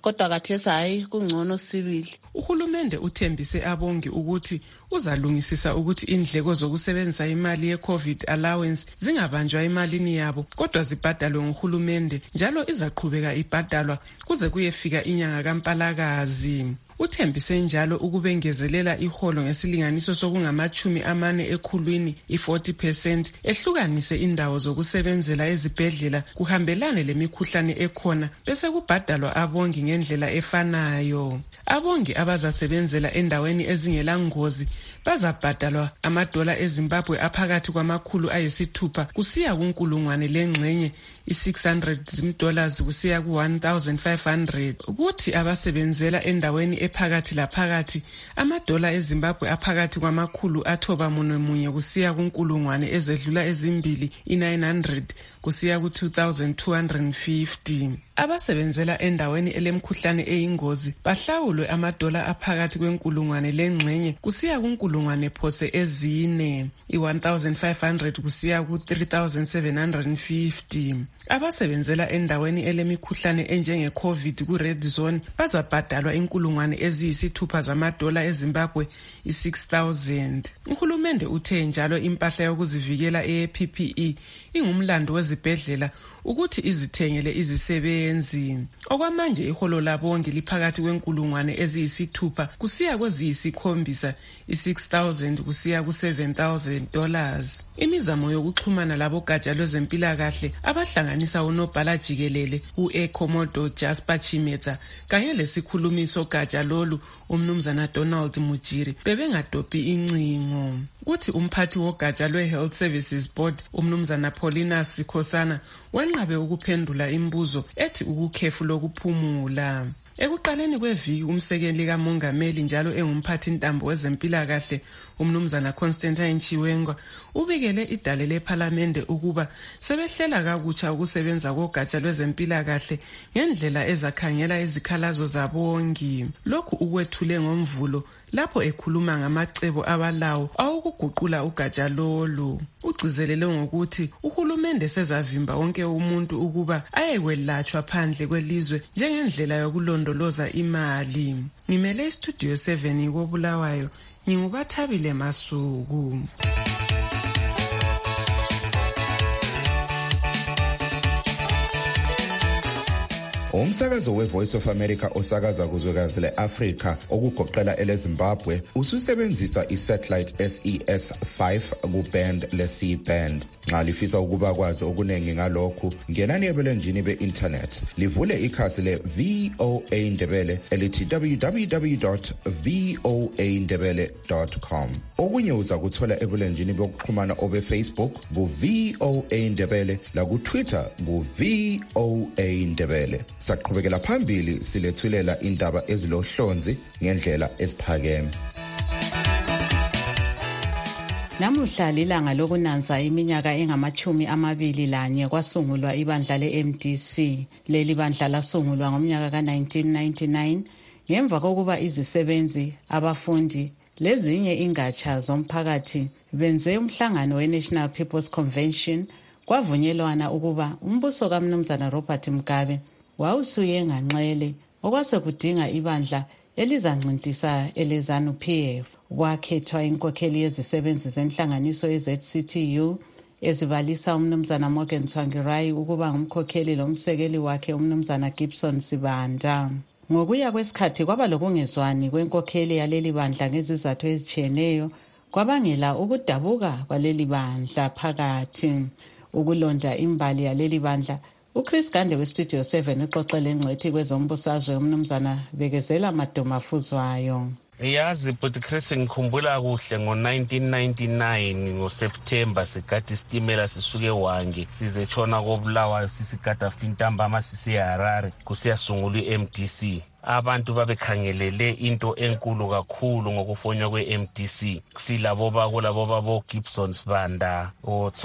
kodwa kathesi hayi kungcono sibili. Uhulumende uthembise abongi ukuthi uzalungisisa ukuthi indleko zokusebenzisa imali ye-COVID allowance zingabanjwa emalini yabo kodwa zibhadalwe nguhulumende njalo izaqhubeka ibhadalwa kuze kuyefika inyanga kaMpalakazi. Uthembise njalo ukubengezelela iholo ngesilinganiso sokungamachumi amane ekhulwini i-forty percent ehlukanise indawo zokusebenzela ezibhedlela kuhambelane lemikhuhlane ekhona bese kubhadalwa abongi ngendlela efanayo. Abongi abazasebenzela endaweni ezingela ngozi bazabhadalwa amadola eZimbabwe aphakathi kwamakhulu ayisithupha kusiya kunkulungwane lengxenye i-six hundred dollars kusiya ku-one thousand five hundred. Kuthi abasebenzela endaweni ephakathi laphakathi amadola eZimbabwe aphakathi kwamakhulu athoba munwe munye kusiya kunkulungwane ezedlula ezimbili i-nine hundred kusiya ku-two thousand two hundred fifty. Abasebenzela endaweni elemkhuhlane eyingozi bahlawulwe amadola aphakathi kwenkulungwane lengxenye kusiya kunkulungwane phose ezine i-one thousand five hundred kusiya ku-three thousand seven hundred fifty. Abasebenzela endaweni elemikhuhlane enjenge-COVID ku-red zone bazabhadalwa inkulungwane eziyisithupha zamadola eZimbabwe i-six thousand. Uhulumende uthe njalo impahla yokuzivikela eye-P P E ingumlando wezibhedlela ukuthi izithengele izisebenzi. Okwamanje iholo labongi liphakathi kwenkulungwane eziyisithupha kusiya kweziyisikhombisa i-six thousand kusiya ku-seven thousand dollars. Imizamo yokuxhumana labogatsha lwezempilakahle abahlanganisa unobhala jikelele u-Ekomodo Jasper Chimetsa kanye lesikhulumi sogatsha lolu umnumzana Donald Mujiri bebengadopi incingo. Kuthi umphathi wogatsha lwe-Health Services Board umnumzana Paulina Sikhosana wanqabe ukuphendula imbuzo ethi ukukhefu lokuphumula. Ekuqaleni kweviki umsekeli kamongameli njalo engumphathi ntambo wezempilakahle umnumzana Constantine Chiwenga ubikele idale leParlamente ukuba sebehlela kakutsha ukusebenza kogatsha lwezempilakahle ngendlela ezakhangela izikhalazo zabongi. Lokhu ukwethule ngomvulo lapho ekhuluma ngamacebo abalawo awukuguqula ugatsha lolu. Ugcizelele ngokuthi uhulumende sezavimba wonke umuntu ukuba ayekwelatshwa phandle kwelizwe njengendlela yokulondoloza imali. Ngimele istudio seven koBulawayo ngingubathabile Masuku. Umsakazo we-Voice of America osakaza kuzwekazi le-Afrika okugoqela ele-Zimbabwe ususebenzisa i-satellite S E S five ku-band le-C band. Nxa lifisa ukuba kwazi okuningi ngalokhu ngenani ebulenjini be-internet livule ikhasi le-V O A Ndebele elithi w w w dot v o a ndebele dot com. Okunye uza kuthola ebulenjini bokuxhumana obe-Facebook ku-V O A Ndebele laku-Twitter ku-V O A Ndebele. Saqhubekela phambili silethulela indaba ezilohlonzi ngendlela esiphakeme. Namuhla lilanga lokunanza iminyaka engamachumi amabili lanye kwasungulwa ibandla le-M D C. Leli bandla lasungulwa ngomnyaka ka-nineteen ninety-nine ngemva kokuba izisebenzi, abafundi lezinye ingatsha zomphakathi benze umhlangano we-National People's Convention kwavunyelwana ukuba umbuso kaMnumzana Robert Mugabe wawusuye nganxele okwase kudinga ibandla elizancintisa eleZANU P F. Kwakhethwa inkokheli yezisebenzi zenhlanganiso ye-Z C T U ezibalisa umnumzana Morgan Tsvangirai ukuba ngumkhokheli lomsekeli wakhe umnumzana Gibson Sibanda. Ngokuya kwesikhathi kwaba lokungezwani kwenkokheli yaleli bandla ngezizathu ezitshiyeneyo kwabangela ukudabuka kwaleli bandla phakathi. Ukulonda imbali yaleli bandla uChris Gande weStudio seven uxoxele ngcethi kwezombusazwe umnumzana Bekezela Madomafuzwayo. Yazi but Chris ngikhumbula kuhle ngo-nineteen ninety-nine ngoSeptember sigada isitimela sisuke Hwange size tshona koBulawayo sisigada futhi intambama sisiya Harare kusiyasungula i-M D C. abantu babekhangelele into enkulu kakhulu ngokufonywa kwe-M D C. Silabo bakulabo babo Gibson Sibanda,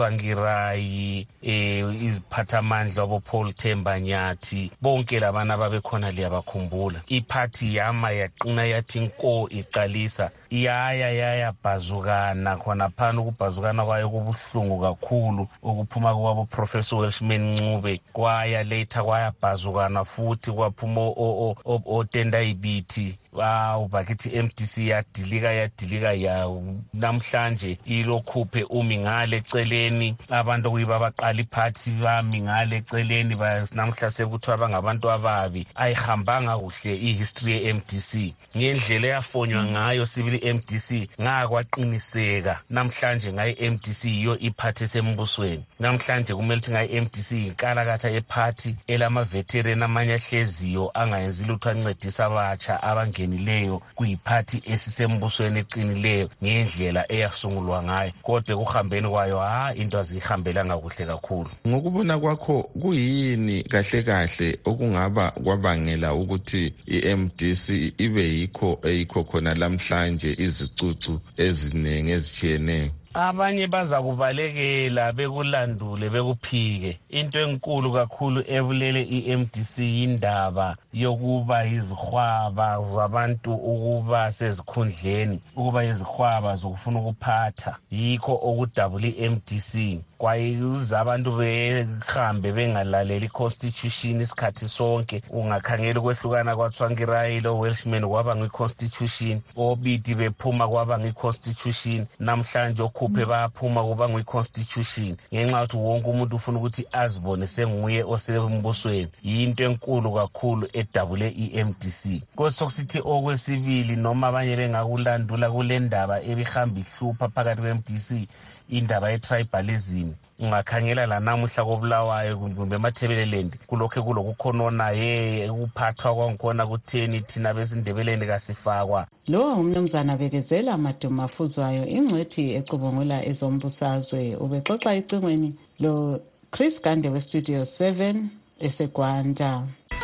oTsvangirai, eh iziphathamandla abo Paul Themba Nyathi, bonke labana babekhona liyabakhumbula. Iphathi yama yaqina yathi nko iqalisa, iyaya yaya bhazukana khona phana ukubhazukana kwayo kubuhlungu kakhulu ukuphuma kwabo Professor Welshman Ncube, kwaya later kwaya bhazukana futhi kwaphuma o o otenda ibithi. Wow, bakithi M D C yadilika yadilika ya namhlanje ilokhuphe umi ngale eceleni, abantu kuyiba baqala iphathi bami ngale eceleni namhla sekuthiwa bangabantu ababi. Ayihambanga kuhle ihistory ye-M D C ngendlela eyafonywa ngayo sibili M D C ngakwaqiniseka namhlanje ngaye M D C iyo iphathi esembusweni. Namhlanje kumele ukuthi ngaye M D C inkalakatha ephathi elama veteran amanye ahleziyo angayenzi lutho ancedisa abatsha abange nileyo kuyiphathi esisembusweni eqinileyo ngendlela eyasungulwa ngayo, kodwa kuhambeni kwayo ha into azihambelanga kuhle kakhulu. Ngokubona kwakho kuyini kahle kahle okungaba kwabangela ukuthi i-M D C ibe yikho eyikho khona lamhlanje izicucu eziningi ezijiyeneyo? Abanye baza kubalekela bekulandule bekuphike. Into enkulu kakhulu ebulele i-M D C indaba yokuba izihwaba zabantu ukuba sezikhundleni, ukuba izihwaba zokufuna ukuphatha. Yikho okudabula i-M D C. Kwayiza abantu behambe bengalaleli constitution isikhathi sonke. Ungakhangela ukwehlukana kwaTsvangirai lo Welshman kwaba ngeconstitution, obidi bephuma kwaba ngeconstitution, namhlanje okhuphe baphuma kuba ngeconstitution ngenxa yokuthi wonke umuntu ufuna ukuthi azibone senguye osembusweni. Yinto enkulu kakhulu edabule i-M D C. Kwesokusithi okwesibili noma abanye bengakulandula kule ndaba ebihamba ihlupha phakathi kwe-M D C, indaba ye-tribalism. Ungakhangela la namuhla kobulawayo kumbe emathebeleland kulokho kulokukhonona ye ukuphathwa kwangikhona kutheni thina besindebeleni kasifakwa. Lo umnumzana Bekezela Madumafuzwayo ingcwethi ecubungula ezombusazwe ubexoxa icingweni lo Chris Gande we Studio seven eseGwanda.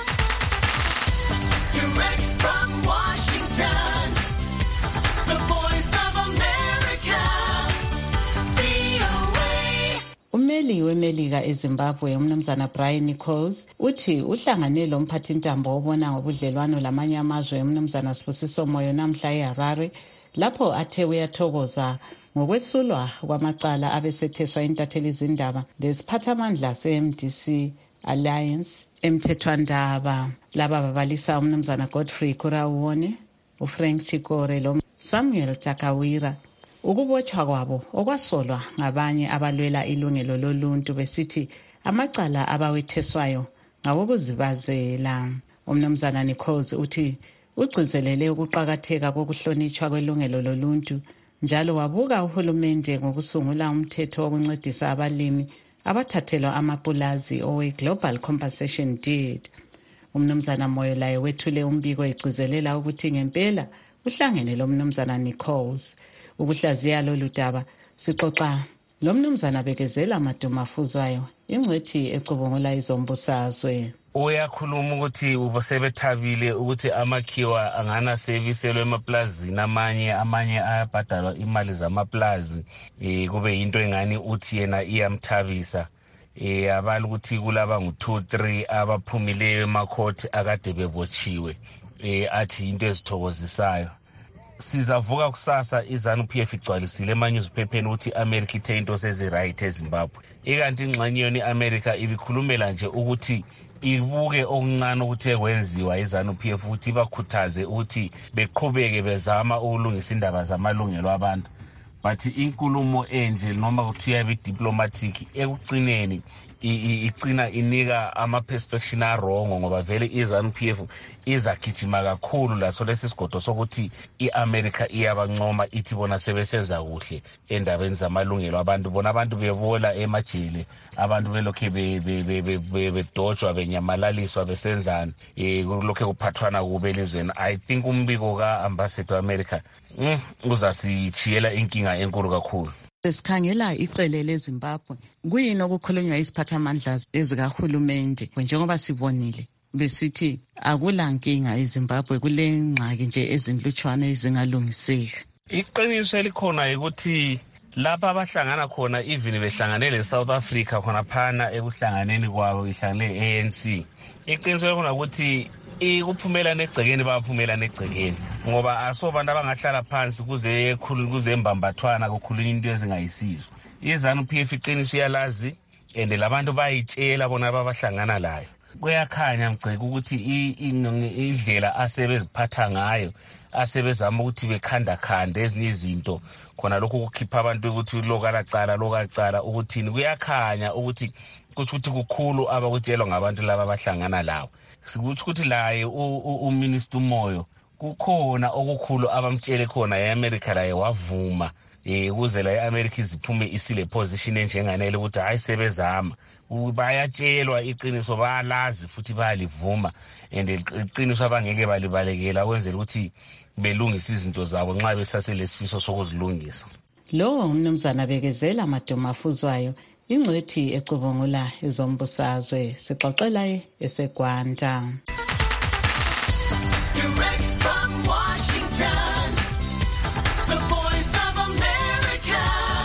Direct from Washington, the voice of America, V O A. Umeli wemelika eZimbabwe umnumzana Brian Nichols uthi uhlangane lomphathintambo obona ngobudlelwano lamanye amazwe umnumzana Sibusiso Moyo namhla eHarare, lapho athe uyathokoza ngokwesulwa kwamacala abesetheswa intatheli izindaba lesiphathamandla se-M D C Alliance emthethwandaba. Laba babalisa umnumzana Godfrey Kurawone, uFrank Chikore lo Samuel Takawira. Ukubotshwa kwabo okwasolwa ngabanye abalwela ilungelo loluntu besithi amacala abawetheswayo ngawokuzibazela. Umnumzana Nichols uthi ugcizelele ukuqhakatheka kokuhlonitshwa kwelungelo loluntu, njalo wabuka uhulumende ngokusungula umthetho wokuncedisa abalimi abathathelwa amapulazi owe-Global Compensation Deed. Umnumzana Moyo laye wethule umbiko egcizelela ukuthi ngempela uhlangene lo mnumzana Nichols. Ukuhlaziya lolu daba sixoxa lo mnumzana Bekezela Madumafuzwayo ingcwethi ecubungula izombusazwe. Uyakhuluma ukuthi ubosebethabile ukuthi amakhiwa angana sebiselwe emaplazini amanye amanye ayabhadalwa imali zamaplazi, eh kube into engani uthi yena iyamthabisa. Eh abali ukuthi kulaba ngu two three abaphumileyo emakhoti akade bebotshiwe, eh athi into ezithokozisayo. Sizavuka kusasa iZANU-P F igcwalisile emanyuziphepheni ukuthi iAmerica ithe into seziright eZimbabwe. Ikanti ingxenye yona iAmerica ibikhulumela nje ukuthi ibuke okuncane ukuthi ekwenziwa iZANU-P F ukuthi bakhuthaze ukuthi beqhubeke bezama ukulungisa indaba zamalungelo abantu. But inkulumo enje noma kuthiwa bi-diplomatic ekugcineni igcina inika ama-perspective arongo ngoba vele iZANU-P F izagijima kakhulu laso lesi sigodo sokuthi i-America iyabancoma ithi bona sebesenza kuhle endabeni zamalungelo abantu. Bona abantu bebola emajele, abantu belokhe bedojwa benyamalaliswa besenzana, eh kulokhe kuphathwana kube elizweni. I think umbiko ka-ambassador America mm, uzasichiyela inkinga enkulu kakhulu. Sesikhangela icele leZimbabwe kuyini okukhulunywa isiphathamandla ezikahulumende njengoba sibonile besithi akulankinga eZimbabwe, kule ngxaki nje ezinhlutshwane ezingalungiseka. Iqiniso elikhona ukuthi lapha abahlangana khona even behlanganele eSouth Africa khona phana ekuhlanganeni kwabo ihlanganele A N C. Iqiniso elikhona ukuthi ikuphumela negcekeni baphumela negcekeni ngoba asobantu abangahlala phansi kuze kuze mbambathwana kukhulunywa into ezingayisizo. iZANU P F iqiniso yalazi ende labantu bayitshela bona abahlangana layo. Kuyakhanya mgceke ukuthi indlela asebeziphatha ngayo asebezama ukuthi bekhanda khanda ezinye izinto khona lokho kukhipha abantu ukuthi lokalacala lokalacala ukuthini kuyakhanya ukuthi kuthi ukuthi kukhulu abakutshelwa ngabantu laba abahlangana lawo. Sikuthi ukuthi laye uMinister Moyo kukhona okukhulu abamtshele khona eAmerica laye wavuma eh ukuze la eAmerica iziphume isile position enjenganele ukuthi hayi sebezama bayatshelwa iqiniso bayalazi futhi bayalivuma and iqiniso abangeke balibalekela kwenzela ukuthi belungise izinto zabo nxa besasele sifiso sokuzilungisa. Lo umnumzana bekezela Maduma afuzwayo ingcwethi ecubungula ezombusazwe sixoxela eseGwanda. Direct from Washington, the voice of America,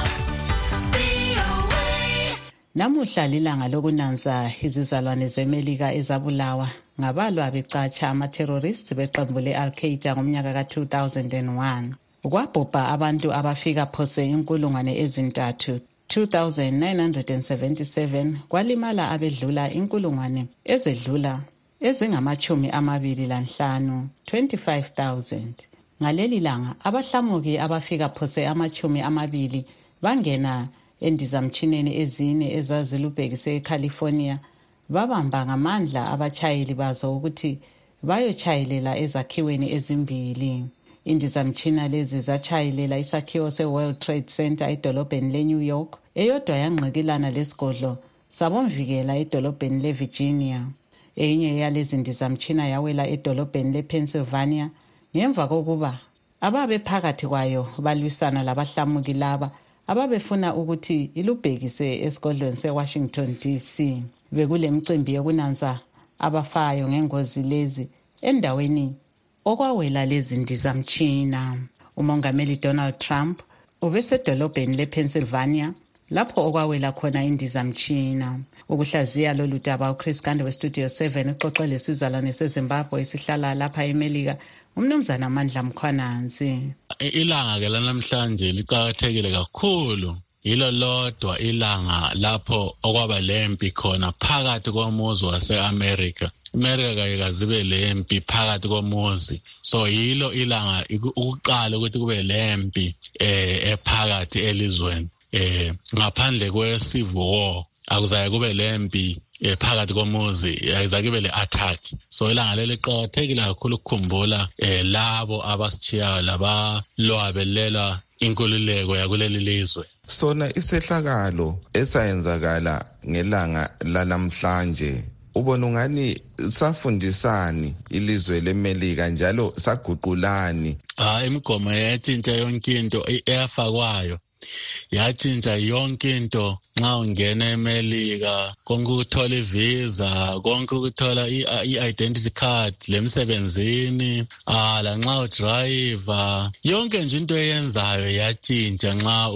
V O A. Namuhla lilanga lokunanza izizalwane zeMelika ezabulawa ngabalwa becatsha ama-terrorists beqembu le-Al-Qaeda ngomnyaka ka two thousand one. Kwabhubha abantu abafika phose inkulungwane ezintathu two thousand nine hundred seventy-seven, kwalimala abedlula inkulungwane ezedlula ezingamachumi amabili lanhlanu twenty-five thousand. Ngaleli langa abahlamuki abafika phose amachumi amabili bangena endizamtshineni ezine ezazilubhekise eCalifornia babamba ngamandla abatshayeli bazo ukuthi bayotshayelela ezakhiweni ezimbili. Indizamtshina lezi zatshayelela isakhiwo se-World Trade Center edolobheni le-New York, eyodwa yangqikilana lesigodlo sabomvikela edolobheni le-Virginia. Enye yalezi ndizamtshina yawela edolobheni le-Pennsylvania ngemva kokuba ababe phakathi kwayo balwisana labahlamuki laba ababefuna ukuthi ilubhekise esigodlweni se-Washington D C. Bekule mcimbi yokunanza abafayo ngengozi lezi endaweni okwawela lezi ndizamtshina. Umongameli Donald Trump ubesedolobheni lePennsylvania lapho okwawela khona indizamtshina. Ukuhlaziya lolu daba uChris Gande weStudio seven uxoxele isizalwane seZimbabwe esihlala lapha eMelika umnumzana Amandla Mkhwananzi. Ilanga ke lanamhlanje liqhakathekile kakhulu. Yilo lodwa ilanga lapho okwaba lempi khona phakathi komuzi wase-America. America kayikazibe lempi phakathi komuzi. So yilo ilanga ukuqala ukuthi kube lempi eh ephakathi elizweni. Eh ngaphandle kwe-civil war akuzaye kube lempi phakathi komuzi ayizakube le attack. So ilanga leli liqhakathekile kakhulu ukukhumbula eh labo abasithiyayo laba loabelela inkululeko yakuleli lizwe. Sona isehlakalo esayenzakala ngelanga lalamhlanje ubona ungani safundisani ilizwe leMelika njalo saguqulani? Ah imigomo yatshintsha yonke into eyafakwayo. Yatshintsha yonke into nxa ungena eMelika, konke ukuthola ivisa, konke ukuthola i-identity card lemsebenzini, ah la nxa udriver, yonke nje into eyenzayo yatshintsha nxa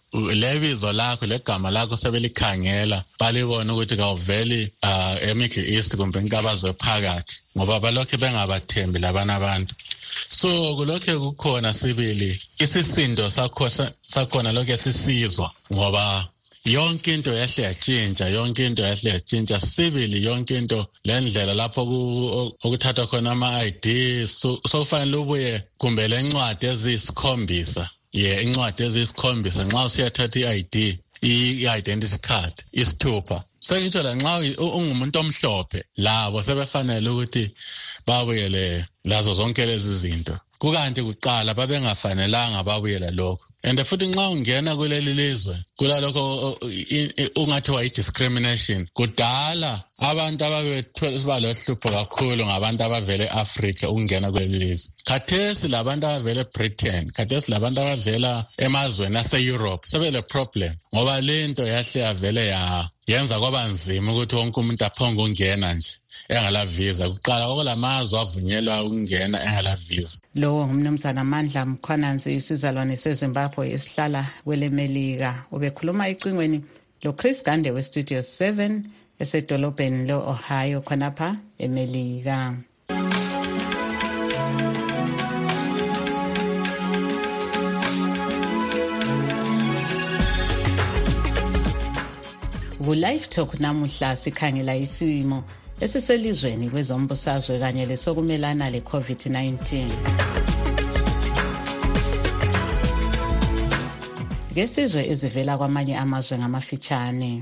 lebizo lakho legama lakho sebelikhangela balibona ukuthi kawuveli eMiddle East kumbe inkabazwe phakathi ngoba balokho bengabathembi labana abantu. So kulokho kukhona sibili isisindo sakho sakhona lokho sisizwa ngoba yonke into yahle yatshintsha yonke into yahle yatshintsha sibili yonke into lendlela lapho ukuthatha khona ama-I D so sofanele ubuye kumbe lencwadi ezisikhombisa ye incwadi ezisikhombisa nxa usiyathatha i-I D i-identity card isithupha. Sengitsho la nxa ungumuntu omhlophe labo sebefanele ukuthi babuyele lazo zonke lezi zinto. Kukanti kuqala babengafanelanga babuyela lokho. And futhi nxa ungena kuleli lizwe kulalokho ungathiwa i-discrimination. Kudala abantu ababethola lohlupho kakhulu ngabantu abavele eAfrica ungena kuleli lizwe. Khathesi labantu abavele eBritain, khathesi labantu abavela emazweni ase-Europe sebele problem ngoba lento yahle yavele ya yenza kwaba nzima ukuthi wonke umuntu aphonge ungena nje. engala visa. Kuqala kokulamazwe avunyelwa ukungena engala visa. Lowo ngumnumzana Mandla Mkhwananzi isizalwane seZimbabwe esihlala kwele Melika. Ubekhuluma ecingweni lo Chris Gande we Studio seven esedolobheni lo Ohio khonapha eMelika. Ku-Live Talk namuhla sikhangela isimo esiselizweni kwezombusazwe kanye lesokumelana le-COVID nineteen. Ngesizwe ezivela kwamanye amazwe ngamafitshane.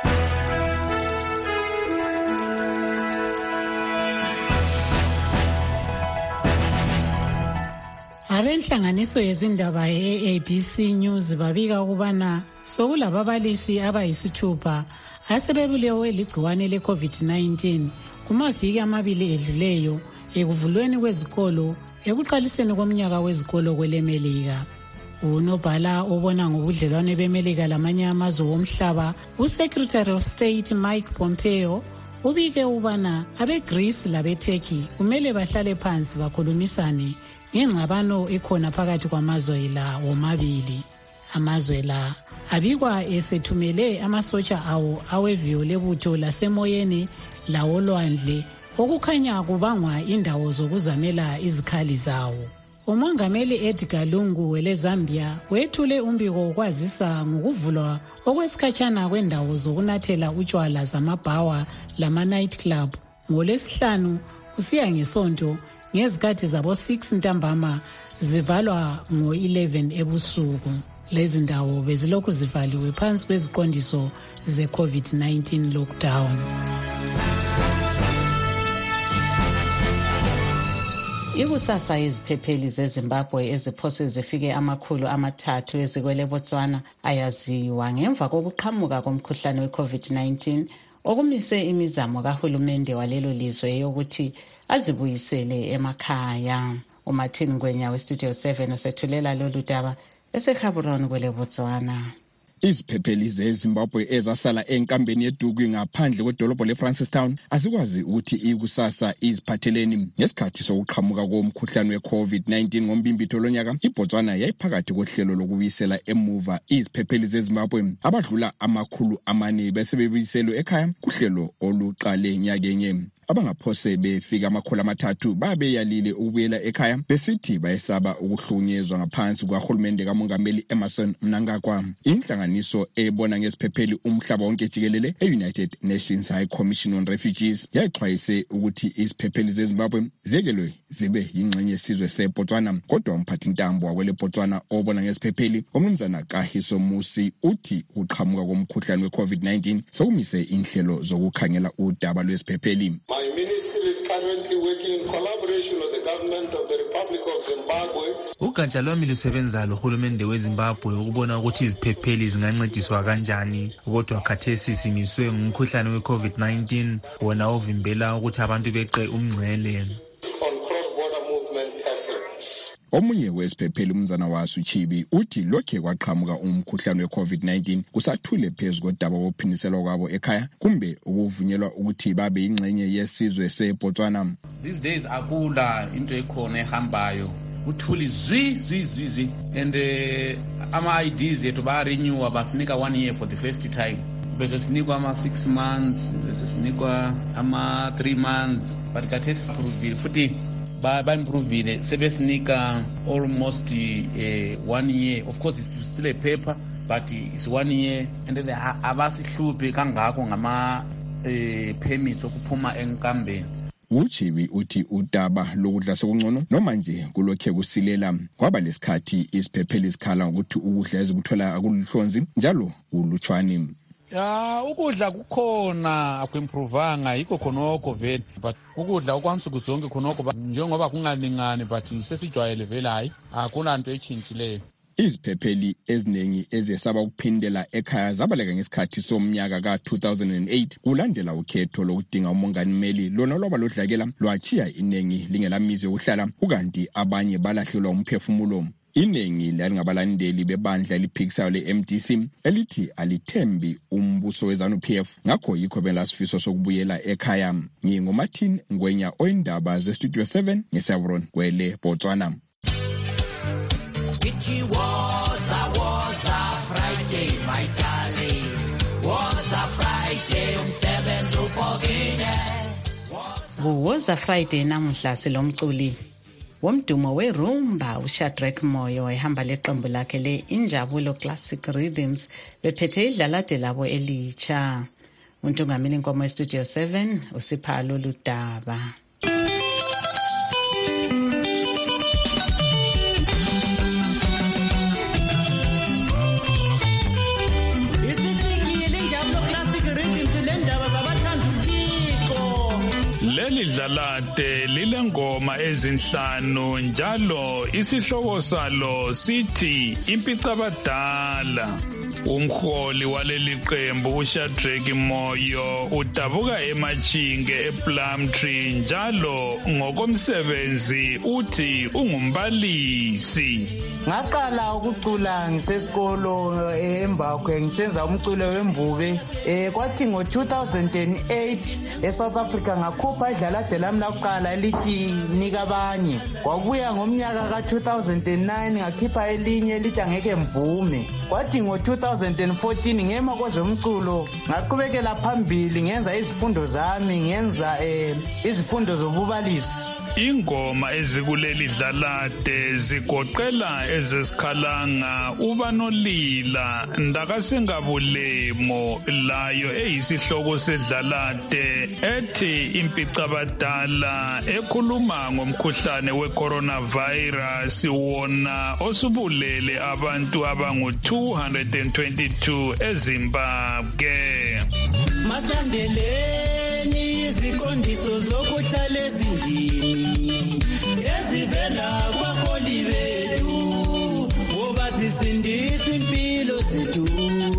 Abenhlanganiso yezindaba ye-A B C News babika ukubana sokulababalisi abayisithupha asebebulewe ligciwane le-COVID nineteen kumaviki amabili edluleyo ekuvulweni kwezikolo ekuqaliseni komnyaka wezikolo kwelemelika. Unobhala obona ngobudlelwane bemelika lamanye amazwe womhlaba, uSecretary of State Mike Pompeo ubike ubana abeGreece labeTurkey kumele bahlale phansi bakhulumisane ngengxabano ekhona phakathi kwamazwe la womabili. Amazwe la abikwa esethumele amasotsha awo aweviyo lebutho lasemoyeni lawolwandle okukhanya kubangwa indawo zokuzamela izikhali zawo. Umongameli Edgar Lungu wele Zambia wethule umbiko wokwazisa ngokuvulwa okwesikhatshana kwendawo zokunathela utshwala zamabhawa lama night club ngolesihlanu kusiya ngesonto ngezikhathi zabo six ntambama zivalwa ngo eleven ebusuku. Lezi ndawo bezilokhu zivaliwe phansi kweziqondiso ze-COVID nineteen lockdown. Ikusasa iziphepheli zeZimbabwe eziphose zifike amakhulu amathathu ezikwele Botswana ayaziwa ngemva kokuqhamuka komkhuhlane we-COVID nineteen okumise imizamo kahulumende walelo lizwe yokuthi azibuyisele emakhaya. uMartin Ngwenya weStudio seven usethulela lolu daba eseGaborone kwele Botswana. Iziphepheli zeZimbabwe ezasala enkambeni yeDuku ngaphandle kwedolobho leFrancistown asikwazi ukuthi ikusasa iziphatheleni ngesikhathi sokuqhamuka komkhuhlane we-COVID nineteen ngombimbitho lonyaka. iBotswana yayiphakathi kohlelo lokubuyisela emuva iziphepheli zeZimbabwe abadlula amakhulu amane bese bebuyiselwe ekhaya kuhlelo oluqale nyakenye. Abangaphose befika amakhulu amathathu babeyalile ukubuyela ekhaya besithi bayesaba ukuhlunyezwa ngaphansi kwahulumende kamongameli Emmerson Mnangagwa. Inhlanganiso ebona ngesiphepheli umhlaba wonke jikelele e-United Nations High Commission on Refugees yayixwayise ukuthi iziphepheli zeZimbabwe zekelwe zibe yingxenye yesizwe seBotswana. Kodwa umphathi ntambo wakwele Botswana obona ngesiphepheli umnumzana Kahiso Musi uthi uqhamuka komkhuhlane we-COVID nineteen sokumise inhlelo zokukhangela udaba lwesiphepheli. My ministry is currently working in collaboration with the government of the Republic of Zimbabwe. Ugatsha lwami lusebenza lohulumende weZimbabwe ukubona ukuthi iziphepheli zingancediswa kanjani, kodwa khathesi simiswe ngumkhuhlane we-COVID nineteen wona ovimbela ukuthi abantu beqe umngcele. Omunye wesiphepheli umnzana waso Chibi uthi lokhe kwaqhamuka umkhuhlane we-COVID nineteen kusathule phezu kodaba wophiniselwa kwabo ekhaya kumbe ukuvunyelwa ukuthi babe ingxenye yesizwe seBotswana. These days akula into ekhona ehambayo uthuli zwi zwi zwi zwi and uh, ama I Ds yethu ba renew basinika one year for the first time. Bese sinikwa ama six months, bese sinikwa ama three months, but kathesi prove futhi ba ba improvile sebesinika almost uh, one year. Of course it's still a paper but it's one year and then abasihluphe kangako ngama uh, permits okuphuma enkambeni. Uchibi uthi udaba lokudla sekungcono noma nje kulokhe kusilela kwaba lesikhathi isiphepheli sikhala ukuthi ukudla ezikuthola akuluhlonzi njalo uluchwani. Ya ukudla kukhona akuimprovanga yikho khonoko vele but ukudla okwansuku zonke khonoko njengoba kungalingani but sesijwayele vele hayi akuna nto echinjileyo. Iziphepheli eziningi ezesaba ukuphindela ekhaya zabaleka ngesikhathi somnyaka ka two thousand eight kulandela ukhetho lokudinga umongameli lona lwaba lodlakela lwachiya inengi lingelamizi yokuhlala ukanti abanye balahlelwa umphefumulo. Iningi lalingabalandeli bebandla eliphikisayo le-M D C elithi alithembi umbuso we-ZANU-P F, ngakho yikho belasifiso sokubuyela ekhaya. NginguMartin Ngwenya, oyindaba ze-Studio seven ngeSavron kwele Botswana. It was a, was a Friday, my darling. Was a Friday, umsebenzi uphokile. Kuwoza Friday namuhla silomculi womdumo werumba uShadrack Moyo ehamba leqembu lakhe le-Injabulo Classic Rhythms bephethe idlalade labo elitsha. Untungameli inkomo eStudio seven usipha lolu daba. Leli dlalade lilengoma ezinhlanu njalo isihloko salo sithi impicabadala. Umholi waleli qembu uShadrack Moyo udabuka eMachinge ePlumtree njalo ngokomsebenzi uthi ungumbalisi. Ngaqala ukucula ngisesikolo eMbakwe ngisenza umculo wemvuke eh kwathi ngo two thousand eight eSouth Africa ngakhupha idlalade lami lokuqala elithi nika abanye. Kwabuya ngomnyaka ka two thousand nine ngakhipha elinye elithi angeke mvume. Kwathi ngo two thousand fourteen ngema kwezomculo ngaqhubekela phambili ngenza izifundo zami ngenza eh izifundo zobubalisi. Ingoma ezikuleli dlalade zigoqela ezesikhalanga ubanolila ndakasengabulemo layo eyisihloko sedlalade ethi impicabadala ekhuluma ngomkhuhlane we-coronavirus wona osubulele abantu abangu two hundred twenty-two eZimbabwe. Masandeleni iziqondiso zokuhlala ezindlini ezivela kwabaholi bethu ngoba zisindisa impilo zethu.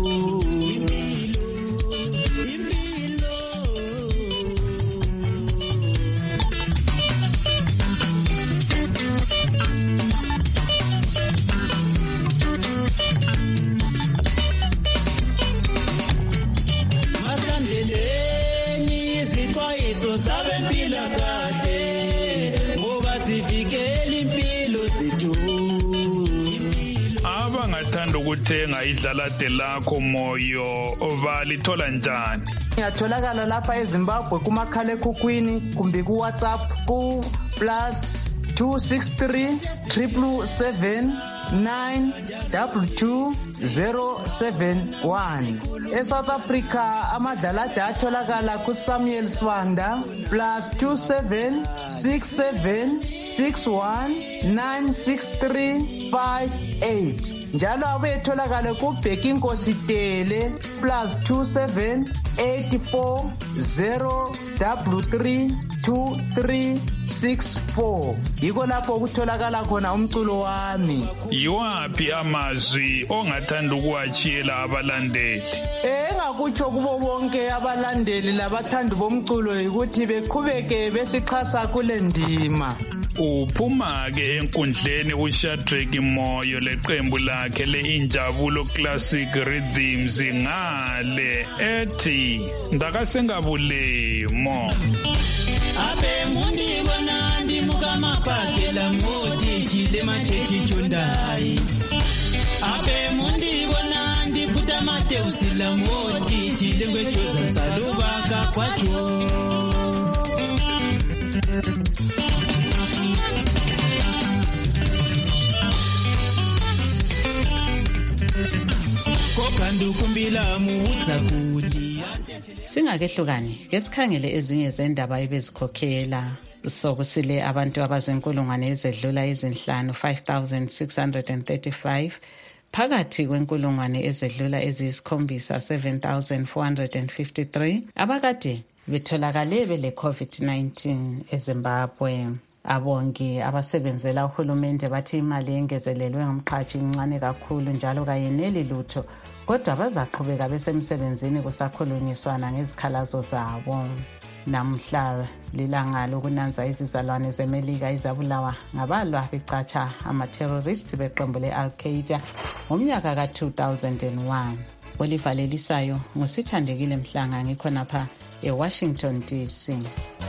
Abangathanda ukuthenga idlalade lakho Moyo balithola njani? Ngiyatholakala lapha eZimbabwe kumakhalekhukhwini kumbe ku WhatsApp ku plus two six three triple seven nine double two zero seven one. eSouth Africa amadlalade atholakala ku Samuel Swanda plus two seven six seven six one nine six three five eight. Njalo abetholakala ku Bheki Nkositele plus two seven eight four zero double three two three six four. Yiko lapho ukutholakala khona umculo wami. Yiwaphi amazwi ongathanda ukuwachiyela abalandeli? Eh ngakutsho kubo bonke abalandeli labathandi bomculo ukuthi beqhubeke besixhasa kule ndima. Uphuma ke enkundleni uShadrack Moyo leqembu lakhe le-Injabulo Classic Rhythms ngale ethi ndakasengabulemo. Abe mundi bona ndimuka mapakela moti chile machechi chondai. Abe mundi bona ndiputa mate usila moti chile ngwechoza nsalubaka kwacho. Singakehlukani ngesikhangele ezinye zendaba ebezikhokhela sokusile abantu abazenkulungwane ezedlula ezinhlanu five thousand six hundred thirty-five phakathi kwenkulungwane ezedlula eziyisikhombisa seven thousand four hundred fifty-three abakade betholakale bele COVID nineteen eZimbabwe. Abongi abasebenzela uhulumende bathi imali yengezelelwe ngumqhashi incane kakhulu njalo kayeneli lutho, kodwa bazaqhubeka besemsebenzini kusakhulunyiswana ngezikhalazo zabo. namhla lilanga lokunanza izizalwane zemelika izabulawa ngabalwa becatsha ama-terrorists beqembu le-al-Qaeda ngomnyaka ka two thousand one. Olivalelisayo ngusithandekile Mhlanga, ngikhonapha eWashington D C.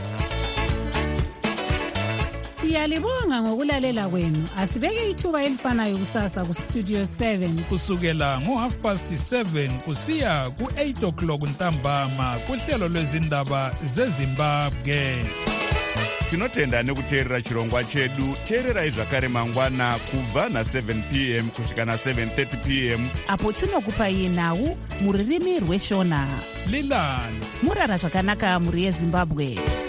Siyalibonga ngokulalela kwenu. Asibeke ithuba elifanayo kusasa ku Studio seven kusukela ngo half past seven kusiya ku eight o'clock ntambama kuhlelo lwezindaba zeZimbabwe. Tinotenda nekuteerera chirongwa chedu. Teererai zvakare mangwana kubva na seven p m kusvika na seven thirty p m apo tinokupai nhau muririmi rweshona. Lilani murara zvakanaka muri yeZimbabwe.